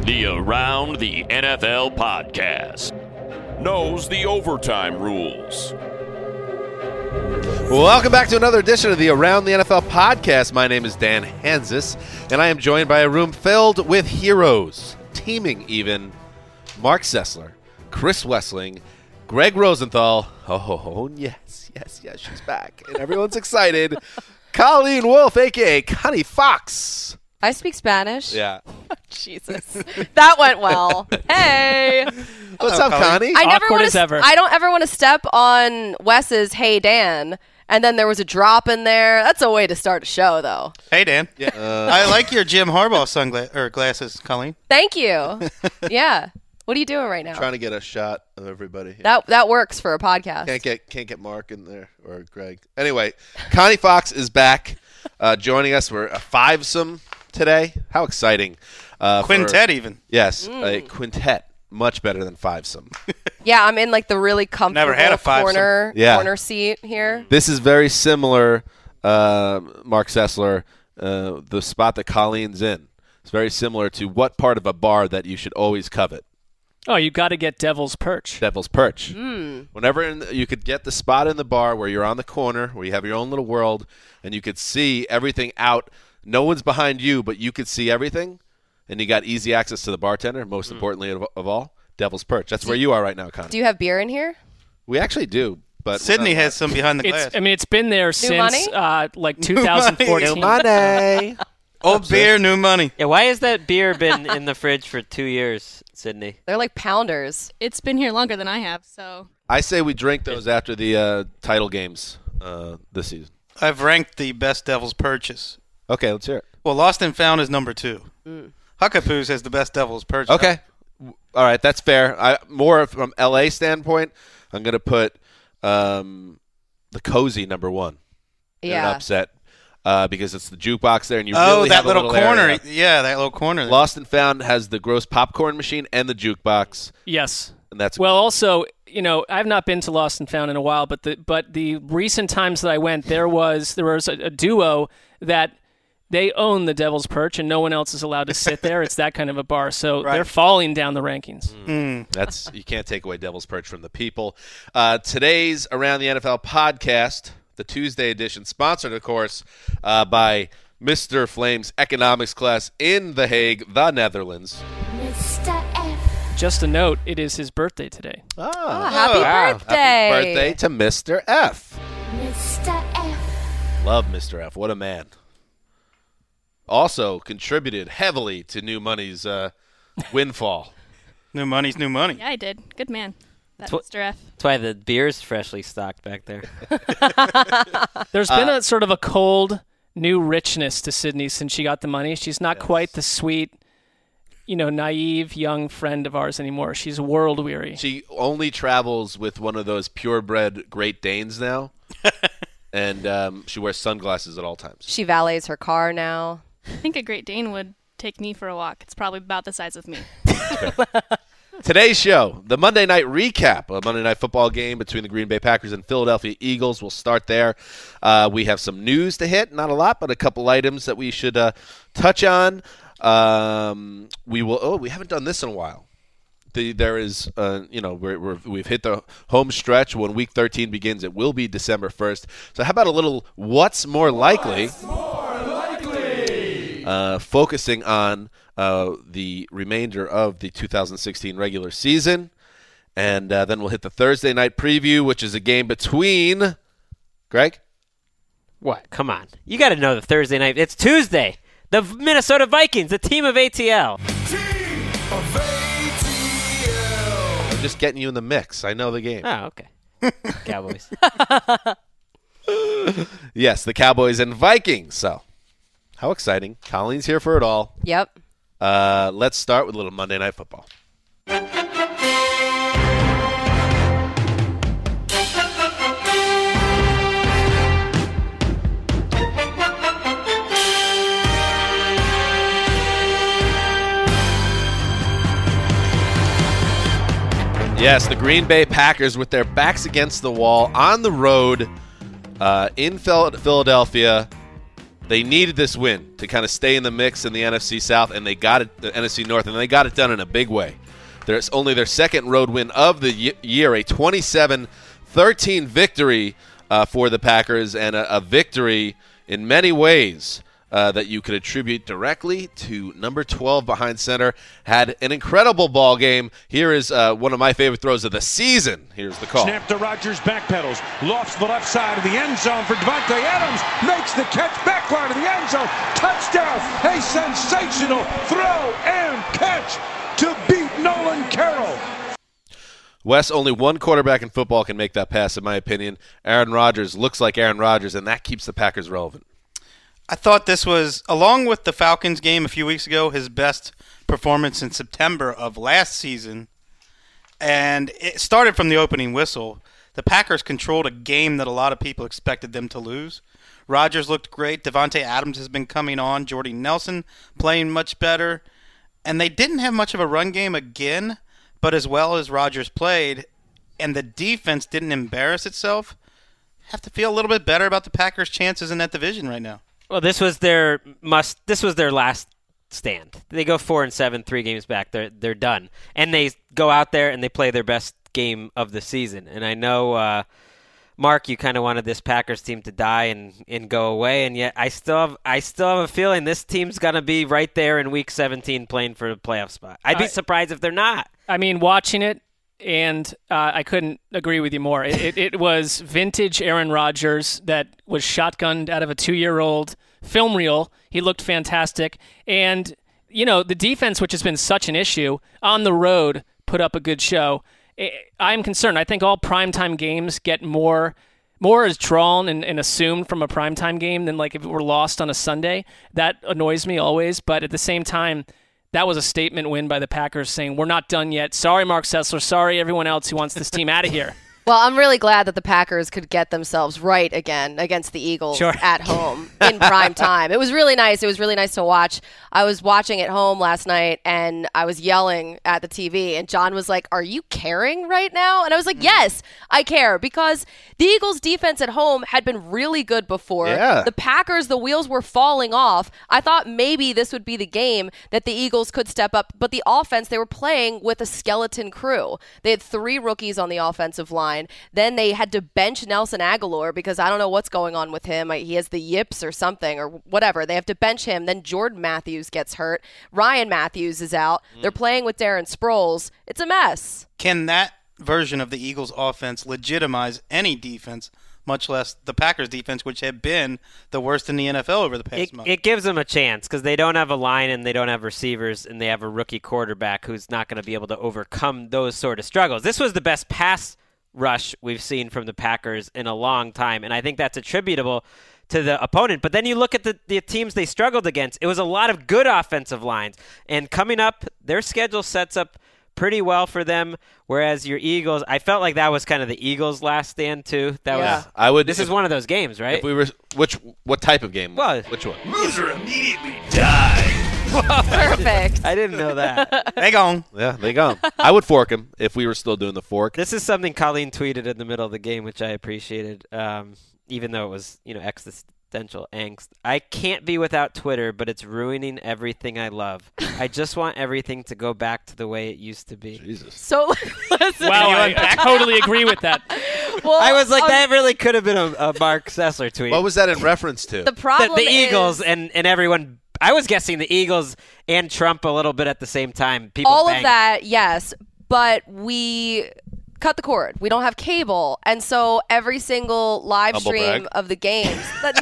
The Around the NFL podcast. Knows the overtime rules. Welcome back to another edition of the Around the NFL podcast. My name is Dan Hansis, and I am joined by a room filled with heroes, teaming even Mark Sessler, Chris Wessling, Greg Rosenthal. Oh, yes, she's back, and everyone's excited. Colleen Wolfe, a.k.a. Connie Fox. I speak Spanish. Yeah. Jesus. That went well. Hey. What's up, Connie? Awkward as ever. I don't ever want to step on Wes's Hey Dan, and then there was a drop in there. That's a way to start a show, though. Hey, Dan. Yeah. I like your Jim Harbaugh glasses, Colleen. Thank you. Yeah. What are you doing right now? Trying to get a shot of everybody. That works for a podcast. Can't get Mark in there or Greg. Anyway, Connie Fox is back, joining us for a fivesome today. How exciting! Quintet, even. Yes, a quintet, much better than fivesome. Yeah, I'm in like the really comfortable Never had a fivesome. corner seat here. This is very similar, Mark Sessler, the spot that Colleen's in. It's very similar to what part of a bar that you should always covet. Oh, you got to get Devil's Perch. Devil's Perch. Whenever you could get the spot in the bar where you're on the corner, where you have your own little world, and you could see everything out. No one's behind you, but you could see everything, and you got easy access to the bartender, most importantly of all, Devil's Perch. That's where you are right now, Connie. Do you have beer in here? We actually do. But Sydney has some behind the glass. It's been there since like 2014. New money. Old beer, new money. Yeah, why has that beer been in the fridge for 2 years, Sydney? They're like pounders. It's been here longer than I have, so. I say we drink those after the title games this season. I've ranked the best Devil's Purchase. Okay, let's hear it. Well, Lost and Found is number 2. Huckapoo's has the best Devil's Purchase. Okay. All right, that's fair. More from L.A. standpoint, I'm going to put the Cozy number 1 in an upset because it's the jukebox there, and you really have that little corner. area. Yeah, that little corner. Lost and Found has the gross popcorn machine and the jukebox. Yes. And that's well, also, I've not been to Lost and Found in a while, but the recent times that I went, there was a duo that they own the Devil's Perch, and no one else is allowed to sit there. It's that kind of a bar, so they're falling down the rankings. That's you can't take away Devil's Perch from the people. Today's Around the NFL podcast, the Tuesday edition, sponsored, of course, by Mr. Flame's economics class in The Hague, the Netherlands. Mr. F. Just a note, it is his birthday today. Happy birthday. Happy birthday to Mr. F. Mr. F. Love Mr. F. What a man. Also contributed heavily to New Money's windfall. New money's new money. Yeah, I did. Good man. That Tw- Mr. F. That's why the beer's freshly stocked back there. There's been a sort of a cold, new richness to Sydney since she got the money. She's not quite the sweet, naive young friend of ours anymore. She's world weary. She only travels with one of those purebred Great Danes now, and she wears sunglasses at all times. She valets her car now. I think a Great Dane would take me for a walk. It's probably about the size of me. Today's show, the Monday night recap of a Monday Night Football game between the Green Bay Packers and Philadelphia Eagles. We'll start there. We have some news to hit, not a lot, but a couple items that we should touch on. We haven't done this in a while. There is, we've hit the home stretch. When Week 13 begins, it will be December 1st. So how about a little what's more likely? Focusing on the remainder of the 2016 regular season. And then we'll hit the Thursday night preview, which is a game between Greg? What? Come on. You got to know the Thursday night. It's Tuesday. The Minnesota Vikings, the team of ATL. I'm just getting you in the mix. I know the game. Oh, okay. Cowboys. Yes, the Cowboys and Vikings. So, how exciting. Colleen's here for it all. Yep. Let's start with a little Monday Night Football. Yes, the Green Bay Packers with their backs against the wall on the road in Philadelphia They needed this win to kind of stay in the mix in the NFC South, and they got it, the NFC North, and they got it done in a big way. There's only their second road win of the year, a 27-13 victory for the Packers, and a victory in many ways that you could attribute directly to number 12 behind center. Had an incredible ball game. Here is one of my favorite throws of the season. Here's the call. Snap to Rodgers, backpedals, lofts the left side of the end zone for Davante Adams, makes the catch, backline of the end zone, touchdown, a sensational throw and catch to beat Nolan Carroll. Wes, only one quarterback in football can make that pass, in my opinion. Aaron Rodgers looks like Aaron Rodgers, and that keeps the Packers relevant. I thought this was, along with the Falcons game a few weeks ago, his best performance in September of last season. And it started from the opening whistle. The Packers controlled a game that a lot of people expected them to lose. Rodgers looked great. Davante Adams has been coming on. Jordy Nelson playing much better. And they didn't have much of a run game again, but as well as Rodgers played, and the defense didn't embarrass itself, have to feel a little bit better about the Packers' chances in that division right now. Well, this was their last stand. They go 4-7, 3 games back. They're done, and they go out there and they play their best game of the season. And I know, Mark, you kind of wanted this Packers team to die and go away, and yet I still have a feeling this team's gonna be right there in Week 17 playing for a playoff spot. I'd be surprised if they're not. I mean, watching it, and I couldn't agree with you more. It was vintage Aaron Rodgers that was shotgunned out of a 2-year-old film reel. He looked fantastic. And, the defense, which has been such an issue, on the road put up a good show. I'm concerned. I think all primetime games get more is drawn and assumed from a primetime game than like if it were lost on a Sunday. That annoys me always. But at the same time, that was a statement win by the Packers saying, we're not done yet. Sorry, Mark Sessler. Sorry, everyone else who wants this team out of here. Well, I'm really glad that the Packers could get themselves right again against the Eagles at home in prime time. It was really nice. It was really nice to watch. I was watching at home last night, and I was yelling at the TV, and John was like, are you caring right now? And I was like, yes, I care, because the Eagles' defense at home had been really good before. Yeah. The Packers, the wheels were falling off. I thought maybe this would be the game that the Eagles could step up, but the offense, they were playing with a skeleton crew. They had 3 rookies on the offensive line. Then they had to bench Nelson Aguilar because I don't know what's going on with him. He has the yips or something or whatever. They have to bench him. Then Jordan Matthews gets hurt. Ryan Matthews is out. They're playing with Darren Sproles. It's a mess. Can that version of the Eagles offense legitimize any defense, much less the Packers defense, which had been the worst in the NFL over the past month? It gives them a chance because they don't have a line and they don't have receivers and they have a rookie quarterback who's not going to be able to overcome those sort of struggles. This was the best pass rush we've seen from the Packers in a long time, and I think that's attributable to the opponent. But then you look at the teams they struggled against. It was a lot of good offensive lines, and coming up, their schedule sets up pretty well for them, whereas your Eagles, I felt like that was kind of the Eagles' last stand too. This is one of those games, right? If we were, what type of game? Well, which one? Loser immediately dies. Perfect. I didn't know that. They gone. Yeah, they gone. I would fork him if we were still doing the fork. This is something Colleen tweeted in the middle of the game, which I appreciated, even though it was existential angst. I can't be without Twitter, but it's ruining everything I love. I just want everything to go back to the way it used to be. Jesus. So, listen. Wow, I totally agree with that. Well, I was like, that really could have been a Mark Sessler tweet. What was that in reference to? The problem the Eagles is, and everyone. I was guessing the Eagles and Trump a little bit at the same time. People all banged. of that, yes, but we cut the cord. We don't have cable, and so every single live Humble stream brag. of the games,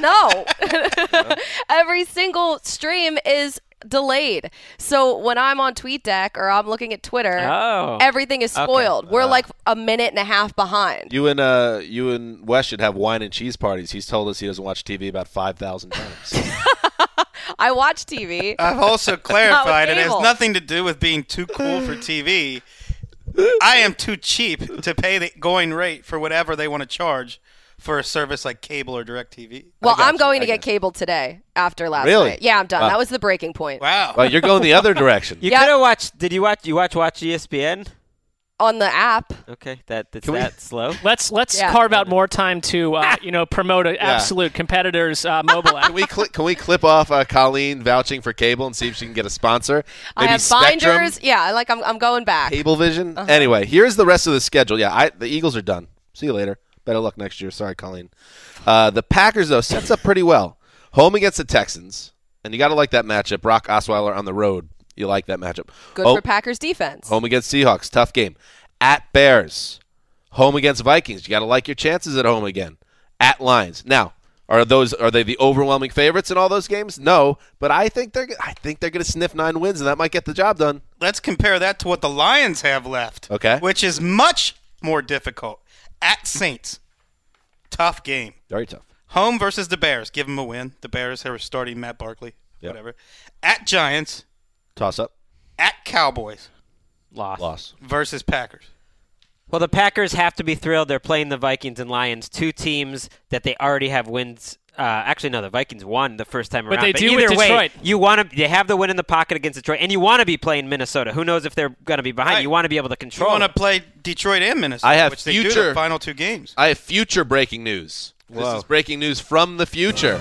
every single stream is delayed. So when I'm on TweetDeck or I'm looking at Twitter, everything is spoiled. We're like a minute and a half behind. You and Wes should have wine and cheese parties. He's told us he doesn't watch TV about 5,000 times. I watch TV. I've also clarified it has cable. nothing to do with being too cool for TV. I am too cheap to pay the going rate for whatever they want to charge for a service like cable or DirecTV. Well, I'm going to get cable today after last Really? night. Yeah, I'm done. Wow. That was the breaking point. Wow. Well, you're going the other direction. You Yeah. could have watched. Did you watch ESPN? on the app. Okay, that's Can we- that slow. Let's Yeah. carve out more time to promote an absolute competitor's mobile app. Can we clip off Colleen vouching for cable and see if she can get a sponsor? I have Spectrum, binders. Yeah, like I'm going back. Cablevision. Anyway, here's the rest of the schedule. Yeah, the Eagles are done. See you later. Better luck next year. Sorry, Colleen. The Packers, though, sets up pretty well. Home against the Texans, and you got to like that matchup. Brock Osweiler on the road. You like that matchup. Good for Packers defense. Home against Seahawks. Tough game. At Bears. Home against Vikings. You got to like your chances at home again. At Lions. Now, are they the overwhelming favorites in all those games? No, but I think they're going to sniff 9 wins, and that might get the job done. Let's compare that to what the Lions have left. Okay. Which is much more difficult. At Saints. Tough game. Very tough. Home versus the Bears. Give them a win. The Bears are starting Matt Barkley. Yep. Whatever. At Giants. Toss up. At Cowboys. Loss. Versus Packers. Well, the Packers have to be thrilled. They're playing the Vikings and Lions, 2 teams that they already have wins. Actually, no, the Vikings won the first time around. But they do either with way, Detroit. they have the win in the pocket against Detroit, and you want to be playing Minnesota. Who knows if they're going to be behind? Right. You want to be able to You control. want to it. play Detroit and Minnesota, I have which they do future- the final 2 games. I have future breaking news. Whoa. This is breaking news from the future.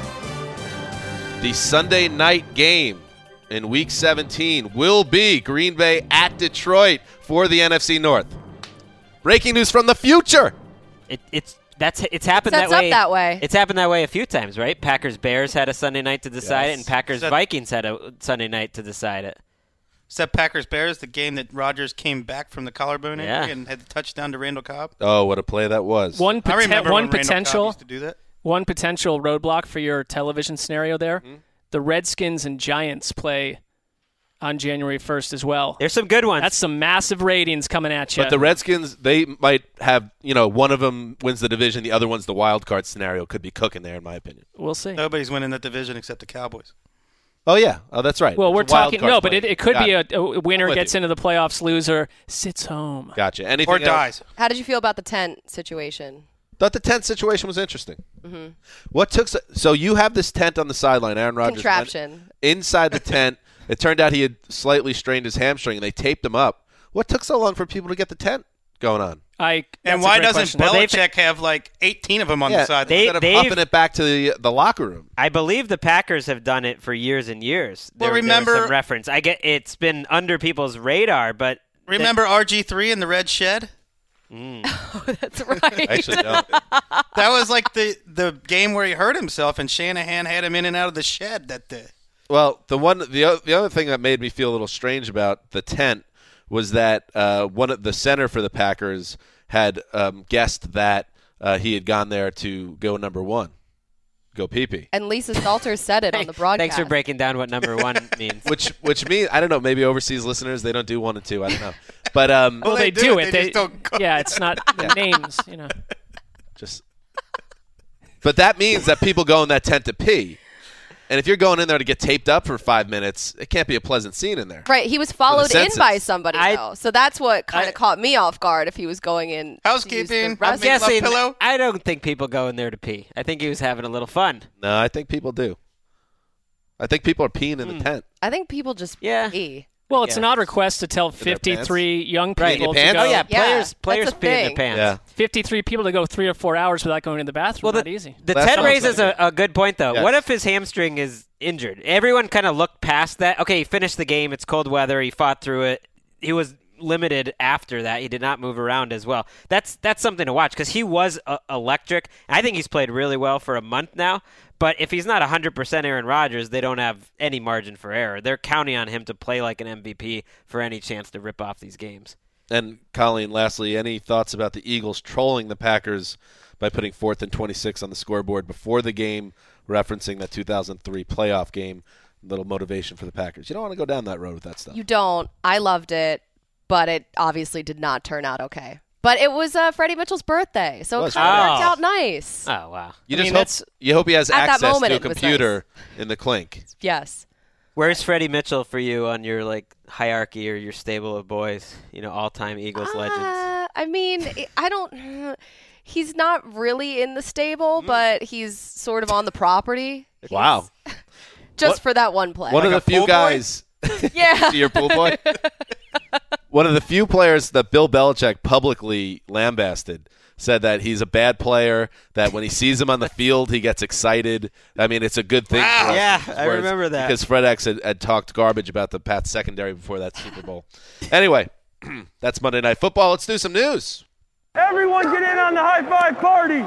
The Sunday night game in Week 17 will be Green Bay at Detroit for the NFC North. Breaking news from the future. It's happened Sets that way. up that way. It's happened that way a few times, right? Packers Bears had a Sunday night to decide it, Yes. and Packers That- Vikings had a Sunday night to decide it. Except Packers-Bears, the game that Rodgers came back from the collarbone injury Yeah. and had the touchdown to Randall Cobb. Oh, what a play that was. One I remember one when Randall Cobb potential used to do that. one potential roadblock for your television scenario there. Hmm? The Redskins and Giants play on January 1st as well. There's some good ones. That's some massive ratings coming at you. But the Redskins, they might have, one of them wins the division, the other one's the wild card scenario. Could be cooking there, in my opinion. We'll see. Nobody's winning that division except the Cowboys. Oh, yeah. Oh, that's right. Well, It's we're a wild talking card no, but play. it could Got be it. a winner I'm with gets you. into the playoffs, loser sits home. Gotcha. Anything Or else? dies. How did you feel about the tent situation? Thought the tent situation was interesting. What took so you have this tent on the sideline, Aaron Rodgers went Contraption. inside the tent. It turned out he had slightly strained his hamstring, and they taped him up. What took so long for people to get the tent going on? And that's a why great doesn't question. Belichick have like 18 of them on the side? instead of huffing it back to the locker room. I believe the Packers have done it for years and years. Well, There was remember- some reference. I get it's been under people's radar, but Remember RG3 in the red shed? That's right. Actually, no. That was like the game where he hurt himself, and Shanahan had him in and out of the shed that day. Well, the other thing that made me feel a little strange about the tent was that one of the center for the Packers had guessed that he had gone there to go number 1, go pee-pee. And Lisa Salter said it on the broadcast. thanks for breaking down what number 1 means. Which means, I don't know, maybe overseas listeners, they don't do 1 and 2. I don't know. But Well, they do it. They just don't go. Yeah, it's not the names, just. But that means that people go in that tent to pee. And if you're going in there to get taped up for 5 minutes, it can't be a pleasant scene in there. Right, he was followed in census. by somebody, though. So that's what kind of caught me off guard if he was going in. to use the Housekeeping. I'm restroom. guessing. pillow? I don't think people go in there to pee. I think he was having a little fun. No, I think people do. I think people are peeing in the tent. I think people just Yeah. pee. Well, it's Yeah. an odd request to tell their 53 young Right. people Pants? to go. Oh yeah, Yeah, players that's a pee in their thing. pants. Yeah. 53 people to go 3 or 4 hours without going to the bathroom. Well, Not easy. The Last Ted time raises I was a good point, though. Yes. What if his hamstring is injured? Everyone kind of looked past that. Okay, he finished the game. It's cold weather. He fought through it. He was limited after that. He did not move around as well. That's something to watch because he was electric. I think he's played really well for a month now. But if he's not 100% Aaron Rodgers, they don't have any margin for error. They're counting on him to play like an MVP for any chance to rip off these games. And Colleen, lastly, any thoughts about the Eagles trolling the Packers by putting 4th and 26 on the scoreboard before the game, referencing that 2003 playoff game? Little motivation for the Packers. You don't want to go down that road with that stuff. You don't. I loved it, but it obviously did not turn out okay. But it was Freddie Mitchell's birthday, so it Was kind of Freddie. worked out nice. Oh, wow. You I just mean, you hope he has At that access moment, to a it was computer in the clink. Yes. Where's Freddie Mitchell for you on your hierarchy or your stable of boys? All-time Eagles legends. I mean, I don't. He's not really in the stable, but he's sort of on the property. Wow. Just What- for that one play. One of Like the a few pool boy? guys. Yeah. Your pool boy. One of the few players that Bill Belichick publicly lambasted said that he's a bad player, that when he sees him on the field, he gets excited. I mean, it's a good thing. Wow. For us. Yeah, I remember that. Because Fred X had talked garbage about the Pats secondary before that Super Bowl. Anyway, that's Monday Night Football. Let's do some news. Everyone get in on the high five party.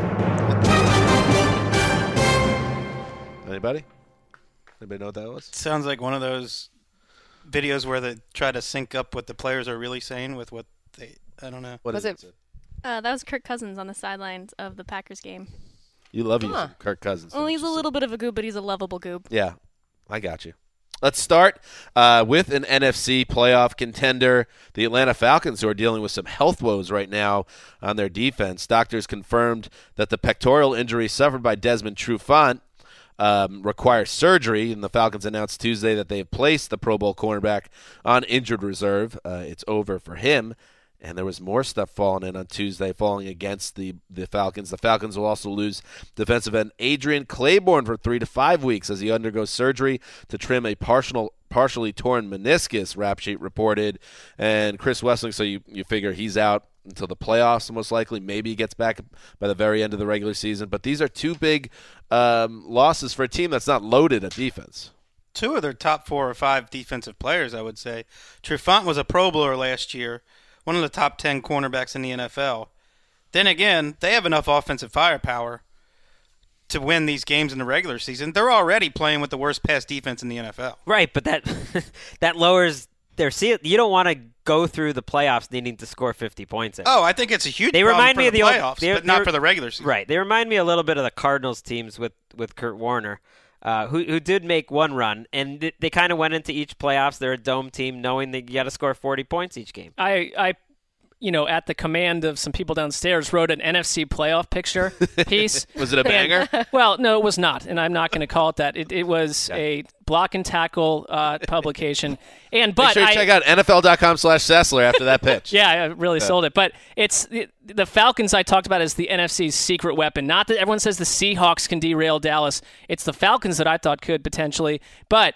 Anybody know what that was? Sounds like one of those videos where they try to sync up what the players are really saying with what they. I don't know. What Was is it? That was Kirk Cousins on the sidelines of the Packers game. You love using Kirk Cousins. Well, he's a little bit of a goob, but he's a lovable goob. Yeah, I got you. Let's start with an NFC playoff contender, the Atlanta Falcons, who are dealing with some health woes right now on their defense. Doctors confirmed that the pectoral injury suffered by Desmond Trufant requires surgery, and the Falcons announced Tuesday that they have placed the Pro Bowl cornerback on injured reserve. It's over for him. And there was more stuff falling in on Tuesday, falling against the Falcons. The Falcons will also lose defensive end Adrian Claiborne for 3 to 5 weeks as he undergoes surgery to trim a partially torn meniscus, Rap Sheet reported. And Chris Wessling, so you figure he's out until the playoffs most likely. Maybe he gets back by the very end of the regular season. But these are two big losses for a team that's not loaded at defense. Two of their top 4 or 5 defensive players, I would say. Trufant was a Pro Bowler last year. One of the top 10 cornerbacks in the NFL. Then again, they have enough offensive firepower to win these games in the regular season. They're already playing with the worst pass defense in the NFL. Right, but that lowers their ceiling. You don't want to go through the playoffs needing to score 50 points. Oh, I think it's a huge they problem remind for me of the the playoffs, but not for the regular season. Right. They remind me a little bit of the Cardinals teams with Kurt Warner. Who did make one run, and they kind of went into each playoffs. They're a dome team, knowing that you got to score 40 points each game. I at the command of some people downstairs, wrote an NFC playoff picture piece. Was it a banger? Well, no, it was not, and I'm not going to call it that. It was a block and tackle publication. But make sure you check out NFL.com/Sessler after that pitch. Yeah, I really sold it. But it's the Falcons I talked about as the NFC's secret weapon. Not that everyone says the Seahawks can derail Dallas. It's the Falcons that I thought could potentially. But,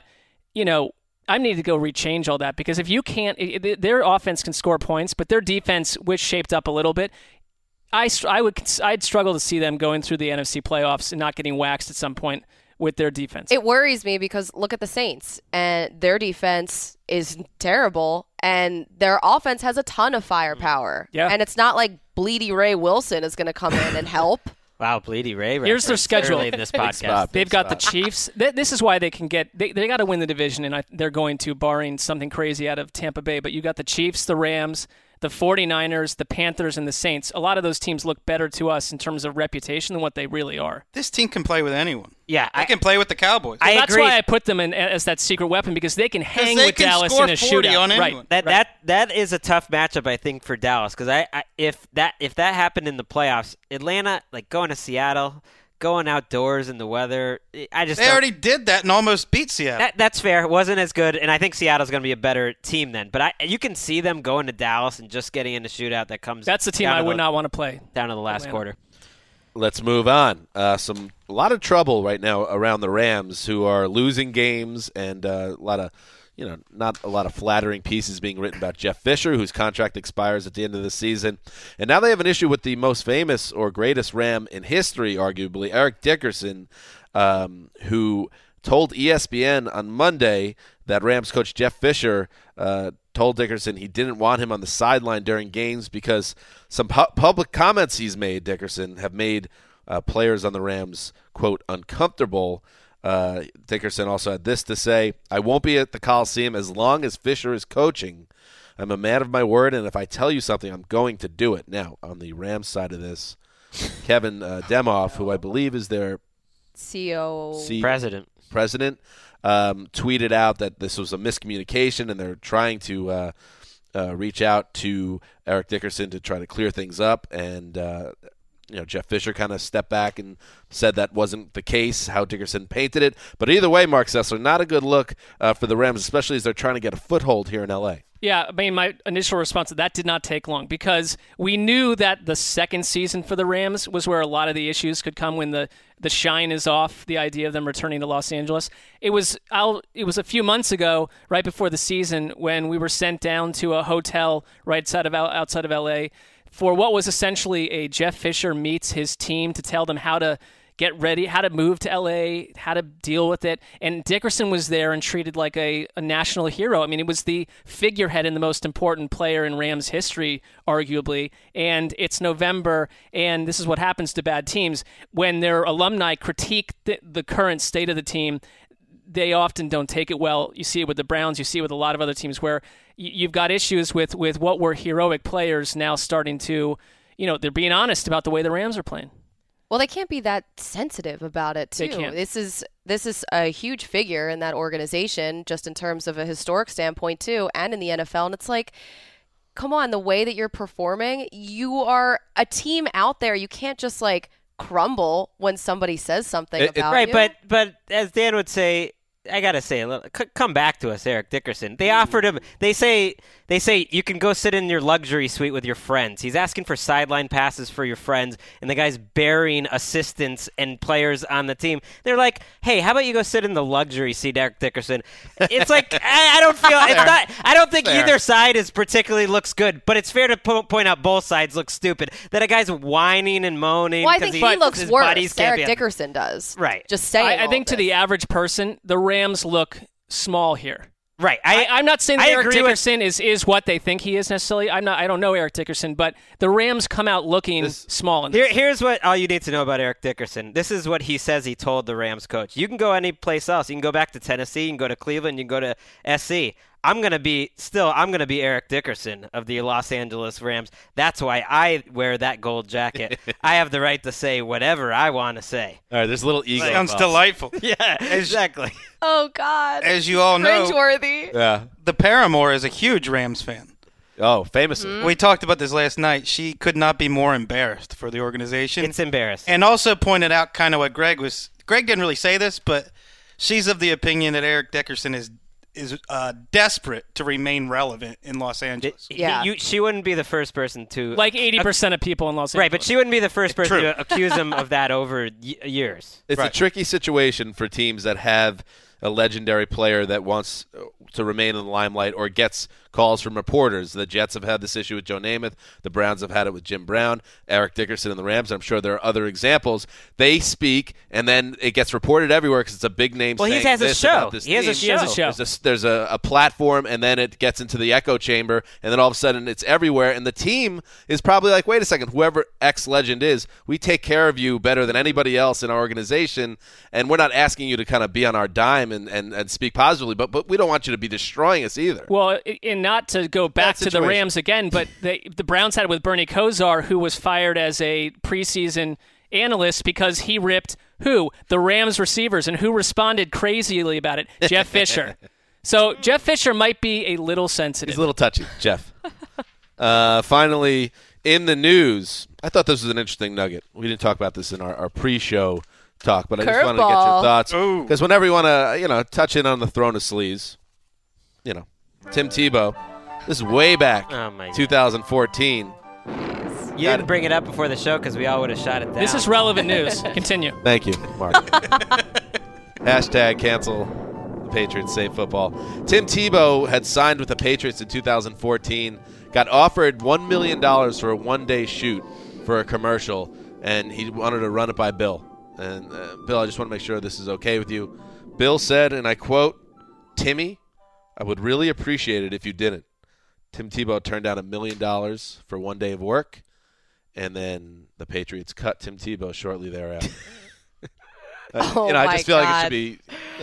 I need to go rechange all that, because if you can't, their offense can score points, but their defense, which shaped up a little bit, I'd struggle to see them going through the NFC playoffs and not getting waxed at some point with their defense. It worries me because look at the Saints, and their defense is terrible, and their offense has a ton of firepower. Yeah. And it's not like Bleedy Ray Wilson is going to come in and help. Wow, Bleedy Ray. Here's their schedule. Early in this podcast. They've got the Chiefs. This is why they can get. They got to win the division, and they're going to, barring something crazy out of Tampa Bay. But you got the Chiefs, the Rams, the 49ers, the Panthers, and the Saints. A lot of those teams look better to us in terms of reputation than what they really are. This team can play with anyone. Yeah, I can play with the Cowboys. That's why I put them in as that secret weapon, because they can hang with Dallas in a shootout. On anyone. Right. That is a tough matchup, I think, for Dallas, because if that happened in the playoffs, Atlanta, like going to Seattle, going outdoors in the weather, they already did that and almost beat Seattle. That's fair. It wasn't as good, and I think Seattle's going to be a better team then. But you can see them going to Dallas and just getting in a shootout that comes. That's the team I would not want to play down to the last quarter. Let's move on. A lot of trouble right now around the Rams, who are losing games, and a lot of, not a lot of flattering pieces being written about Jeff Fisher, whose contract expires at the end of the season. And now they have an issue with the most famous or greatest Ram in history, arguably, Eric Dickerson, who told ESPN on Monday that Rams coach Jeff Fisher told Dickerson he didn't want him on the sideline during games because some public comments he's made, Dickerson, have made players on the Rams, quote, uncomfortable. Dickerson also had this to say: I won't be at the Coliseum as long as Fisher is coaching. I'm a man of my word, and if I tell you something, I'm going to do it. Now, on the Rams side of this, Kevin Demoff, who I believe is their president, tweeted out that this was a miscommunication, and they're trying to reach out to Eric Dickerson to try to clear things up. And Jeff Fisher kind of stepped back and said that wasn't the case, how Dickerson painted it. But either way, Mark Sessler, not a good look for the Rams, especially as they're trying to get a foothold here in L.A. Yeah, I mean, my initial response to that did not take long because we knew that the second season for the Rams was where a lot of the issues could come when the shine is off, the idea of them returning to Los Angeles. It was a few months ago, right before the season, when we were sent down to a hotel outside of L.A. for what was essentially a Jeff Fisher meets his team to tell them how to get ready, how to move to L.A., how to deal with it. And Dickerson was there and treated like a national hero. I mean, it was the figurehead and the most important player in Rams history, arguably. And it's November, and this is what happens to bad teams. When their alumni critique the current state of the team, they often don't take it well. You see it with the Browns. You see it with a lot of other teams where you've got issues with what were heroic players now starting to, they're being honest about the way the Rams are playing. Well, they can't be that sensitive about it, too. They can't. This is a huge figure in that organization, just in terms of a historic standpoint, too, and in the NFL. And it's like, come on, the way that you're performing, you are a team out there. You can't just, crumble when somebody says something about right, you. Right, but as Dan would say, I gotta say, come back to us, Eric Dickerson. They offered him. They say you can go sit in your luxury suite with your friends. He's asking for sideline passes for your friends, and the guy's burying assistants and players on the team. They're like, "Hey, how about you go sit in the luxury seat, Eric Dickerson?" It's like I don't feel it's not. I don't think either side is particularly looks good, but it's fair to point out both sides look stupid. That a guy's whining and moaning. Well, I think he looks his worse. buddies can't Eric Dickerson does. Right. Just saying. I think to the average person, the Rams look small here. Right. I'm not saying that Eric Dickerson is what they think he is necessarily. I don't know Eric Dickerson, but the Rams come out looking small in this. Here's what all you need to know about Eric Dickerson. This is what he says he told the Rams coach. You can go any place else. You can go back to Tennessee, you can go to Cleveland, you can go to SC. I'm going to be Eric Dickerson of the Los Angeles Rams. That's why I wear that gold jacket. I have the right to say whatever I want to say. All right, there's a little ego. Sounds delightful. Yeah, exactly. Oh, God. As you all know, cringeworthy. Yeah. The Paramore is a huge Rams fan. Oh, famously. We talked about this last night. She could not be more embarrassed for the organization. It's embarrassing. And also pointed out kind of what Greg didn't really say this, but she's of the opinion that Eric Dickerson is desperate to remain relevant in Los Angeles. She wouldn't be the first person to... Like 80% of people in Los Angeles. Right, but she wouldn't be the first person to accuse him of that over years. It's a tricky situation for teams that have a legendary player that wants to remain in the limelight or gets calls from reporters. The Jets have had this issue with Joe Namath. The Browns have had it with Jim Brown, Eric Dickerson, and the Rams. I'm sure there are other examples. They speak, and then it gets reported everywhere because it's a big name. Well, he has a show. He has a show. There's a platform, and then it gets into the echo chamber, and then all of a sudden it's everywhere. And the team is probably like, wait a second, whoever X legend is, we take care of you better than anybody else in our organization, and we're not asking you to kind of be on our dime and speak positively, but we don't want you to be destroying us either. Well, and not to go back to the Rams again, but the Browns had it with Bernie Kosar, who was fired as a preseason analyst because he ripped who? The Rams receivers, and who responded crazily about it? Jeff Fisher. So Jeff Fisher might be a little sensitive. He's a little touchy, Jeff. Finally, in the news, I thought this was an interesting nugget. We didn't talk about this in our pre-show talk, but I just wanted to get your thoughts. Because whenever you want to, touch in on the throne of sleaze, Tim Tebow, this is way back, 2014. You didn't bring it up before the show because we all would have shot it down. This is relevant news. Continue. Thank you, Mark. Hashtag cancel the Patriots, save football. Tim Tebow had signed with the Patriots in 2014, got offered $1 million for a one-day shoot for a commercial, and he wanted to run it by Bill. And Bill, I just want to make sure this is okay with you. Bill said, and I quote, "Timmy, I would really appreciate it if you didn't." Tim Tebow turned down $1 million for one day of work, and then the Patriots cut Tim Tebow shortly thereafter. I just feel like it should be.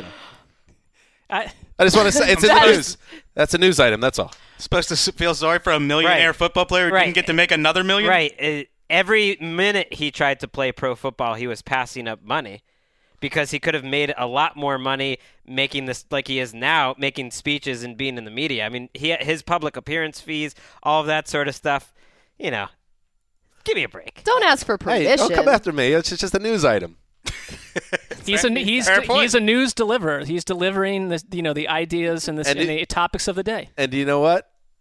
I just want to say it's in the news. That's a news item. That's all. Supposed to feel sorry for a millionaire football player who didn't get to make another million. Right. Every minute he tried to play pro football, he was passing up money. Because he could have made a lot more money making this like he is now, making speeches and being in the media. I mean, his public appearance fees, all of that sort of stuff. Give me a break. Don't ask for permission. Hey, don't come after me. It's just a news item. He's a news deliverer. He's delivering the ideas and the topics of the day. And do you know what?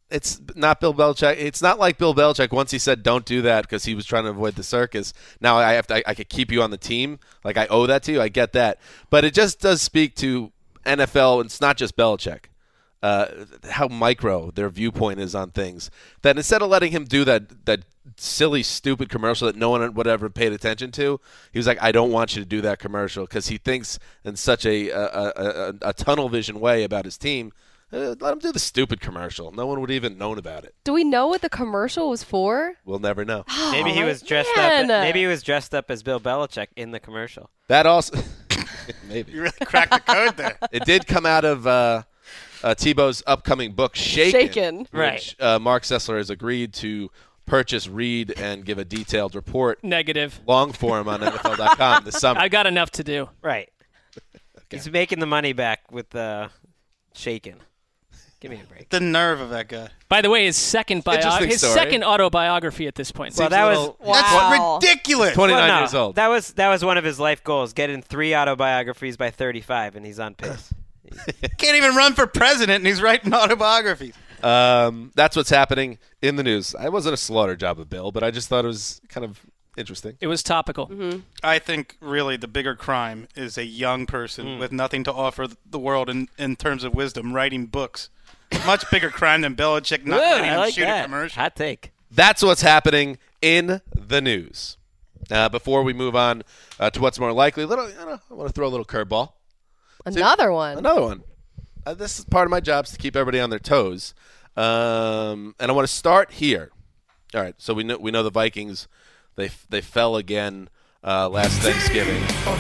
It's not Bill Belichick. It's not like Bill Belichick once he said don't do that because he was trying to avoid the circus. Now I could keep you on the team. Like I owe that to you. I get that. But it just does speak to NFL. It's not just Belichick. How micro their viewpoint is on things. That instead of letting him do that silly, stupid commercial that no one would ever paid attention to, he was like, I don't want you to do that commercial because he thinks in such a tunnel vision way about his team. Let him do the stupid commercial. No one would even known about it. Do we know what the commercial was for? We'll never know. Maybe he was dressed up. Maybe he was dressed up as Bill Belichick in the commercial. That also, maybe You really cracked the code there. it did come out of Tebow's upcoming book, Shaken. Right. Which, Mark Sessler has agreed to purchase, read, and give a detailed report. Negative. Long form on NFL.com this summer. I got enough to do. Right. Okay. He's making the money back with Shaken. Give me a break. The nerve of that guy. By the way, his second Interesting story. second autobiography at this point. Well, that was Wow. That's ridiculous. 29 years old. That was one of his life goals: get in 3 autobiographies by 35, and he's on pace. Can't even run for president, and he's writing autobiographies. That's what's happening in the news. I wasn't a slaughter job of Bill, but I just thought it was kind of interesting. It was topical. Mm-hmm. I think really the bigger crime is a young person with nothing to offer the world in terms of wisdom writing books. Much bigger crime than Belichick not letting him shoot a commercial. Hot take. That's what's happening in the news. Before we move on to what's more likely, I want to throw a little curveball. Another one. Another one. This is part of my job is to keep everybody on their toes. And I want to start here. All right, so we know the Vikings. They fell again last Thanksgiving.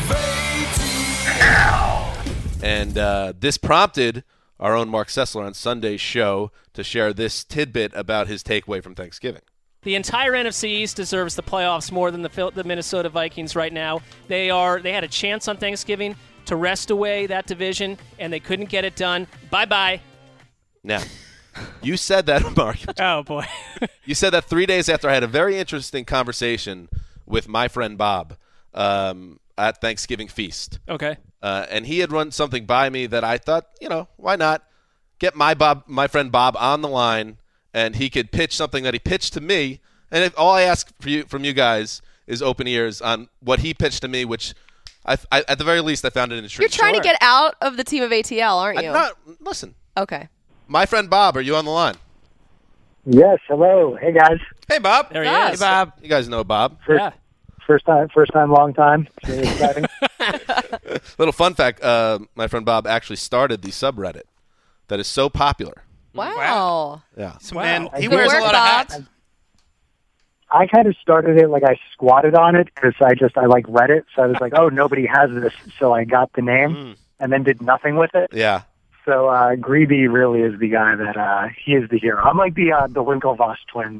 And this prompted our own Mark Sessler on Sunday's show to share this tidbit about his takeaway from Thanksgiving. The entire NFC East deserves the playoffs more than the Minnesota Vikings right now. They had a chance on Thanksgiving to wrest away that division, and they couldn't get it done. Bye-bye. Now, you said that, Mark. Oh, boy. You said that 3 days after I had a very interesting conversation with my friend Bob at Thanksgiving feast. Okay. And he had run something by me that I thought, why not get my friend Bob on the line, and he could pitch something that he pitched to me. And all I ask from you guys is open ears on what he pitched to me, which I at the very least I found it intriguing. You're trying to get out of the team of ATL, aren't you? Listen. Okay. My friend Bob, are you on the line? Yes. Hello. Hey guys. Hey, Bob. There he Yes. is. Hey, Bob. You guys know Bob. Yeah. First time, long time. It's really exciting. Little fun fact, my friend Bob actually started the subreddit that is so popular. Wow. Yeah. So, man, he Good wears work, a lot Bob. of hats. I kind of started it like I squatted on it because I like read it. So I was like, oh, nobody has this. So I got the name and then did nothing with it. Yeah. So Greeby really is the guy that he is the hero. I'm like the Winklevoss twins.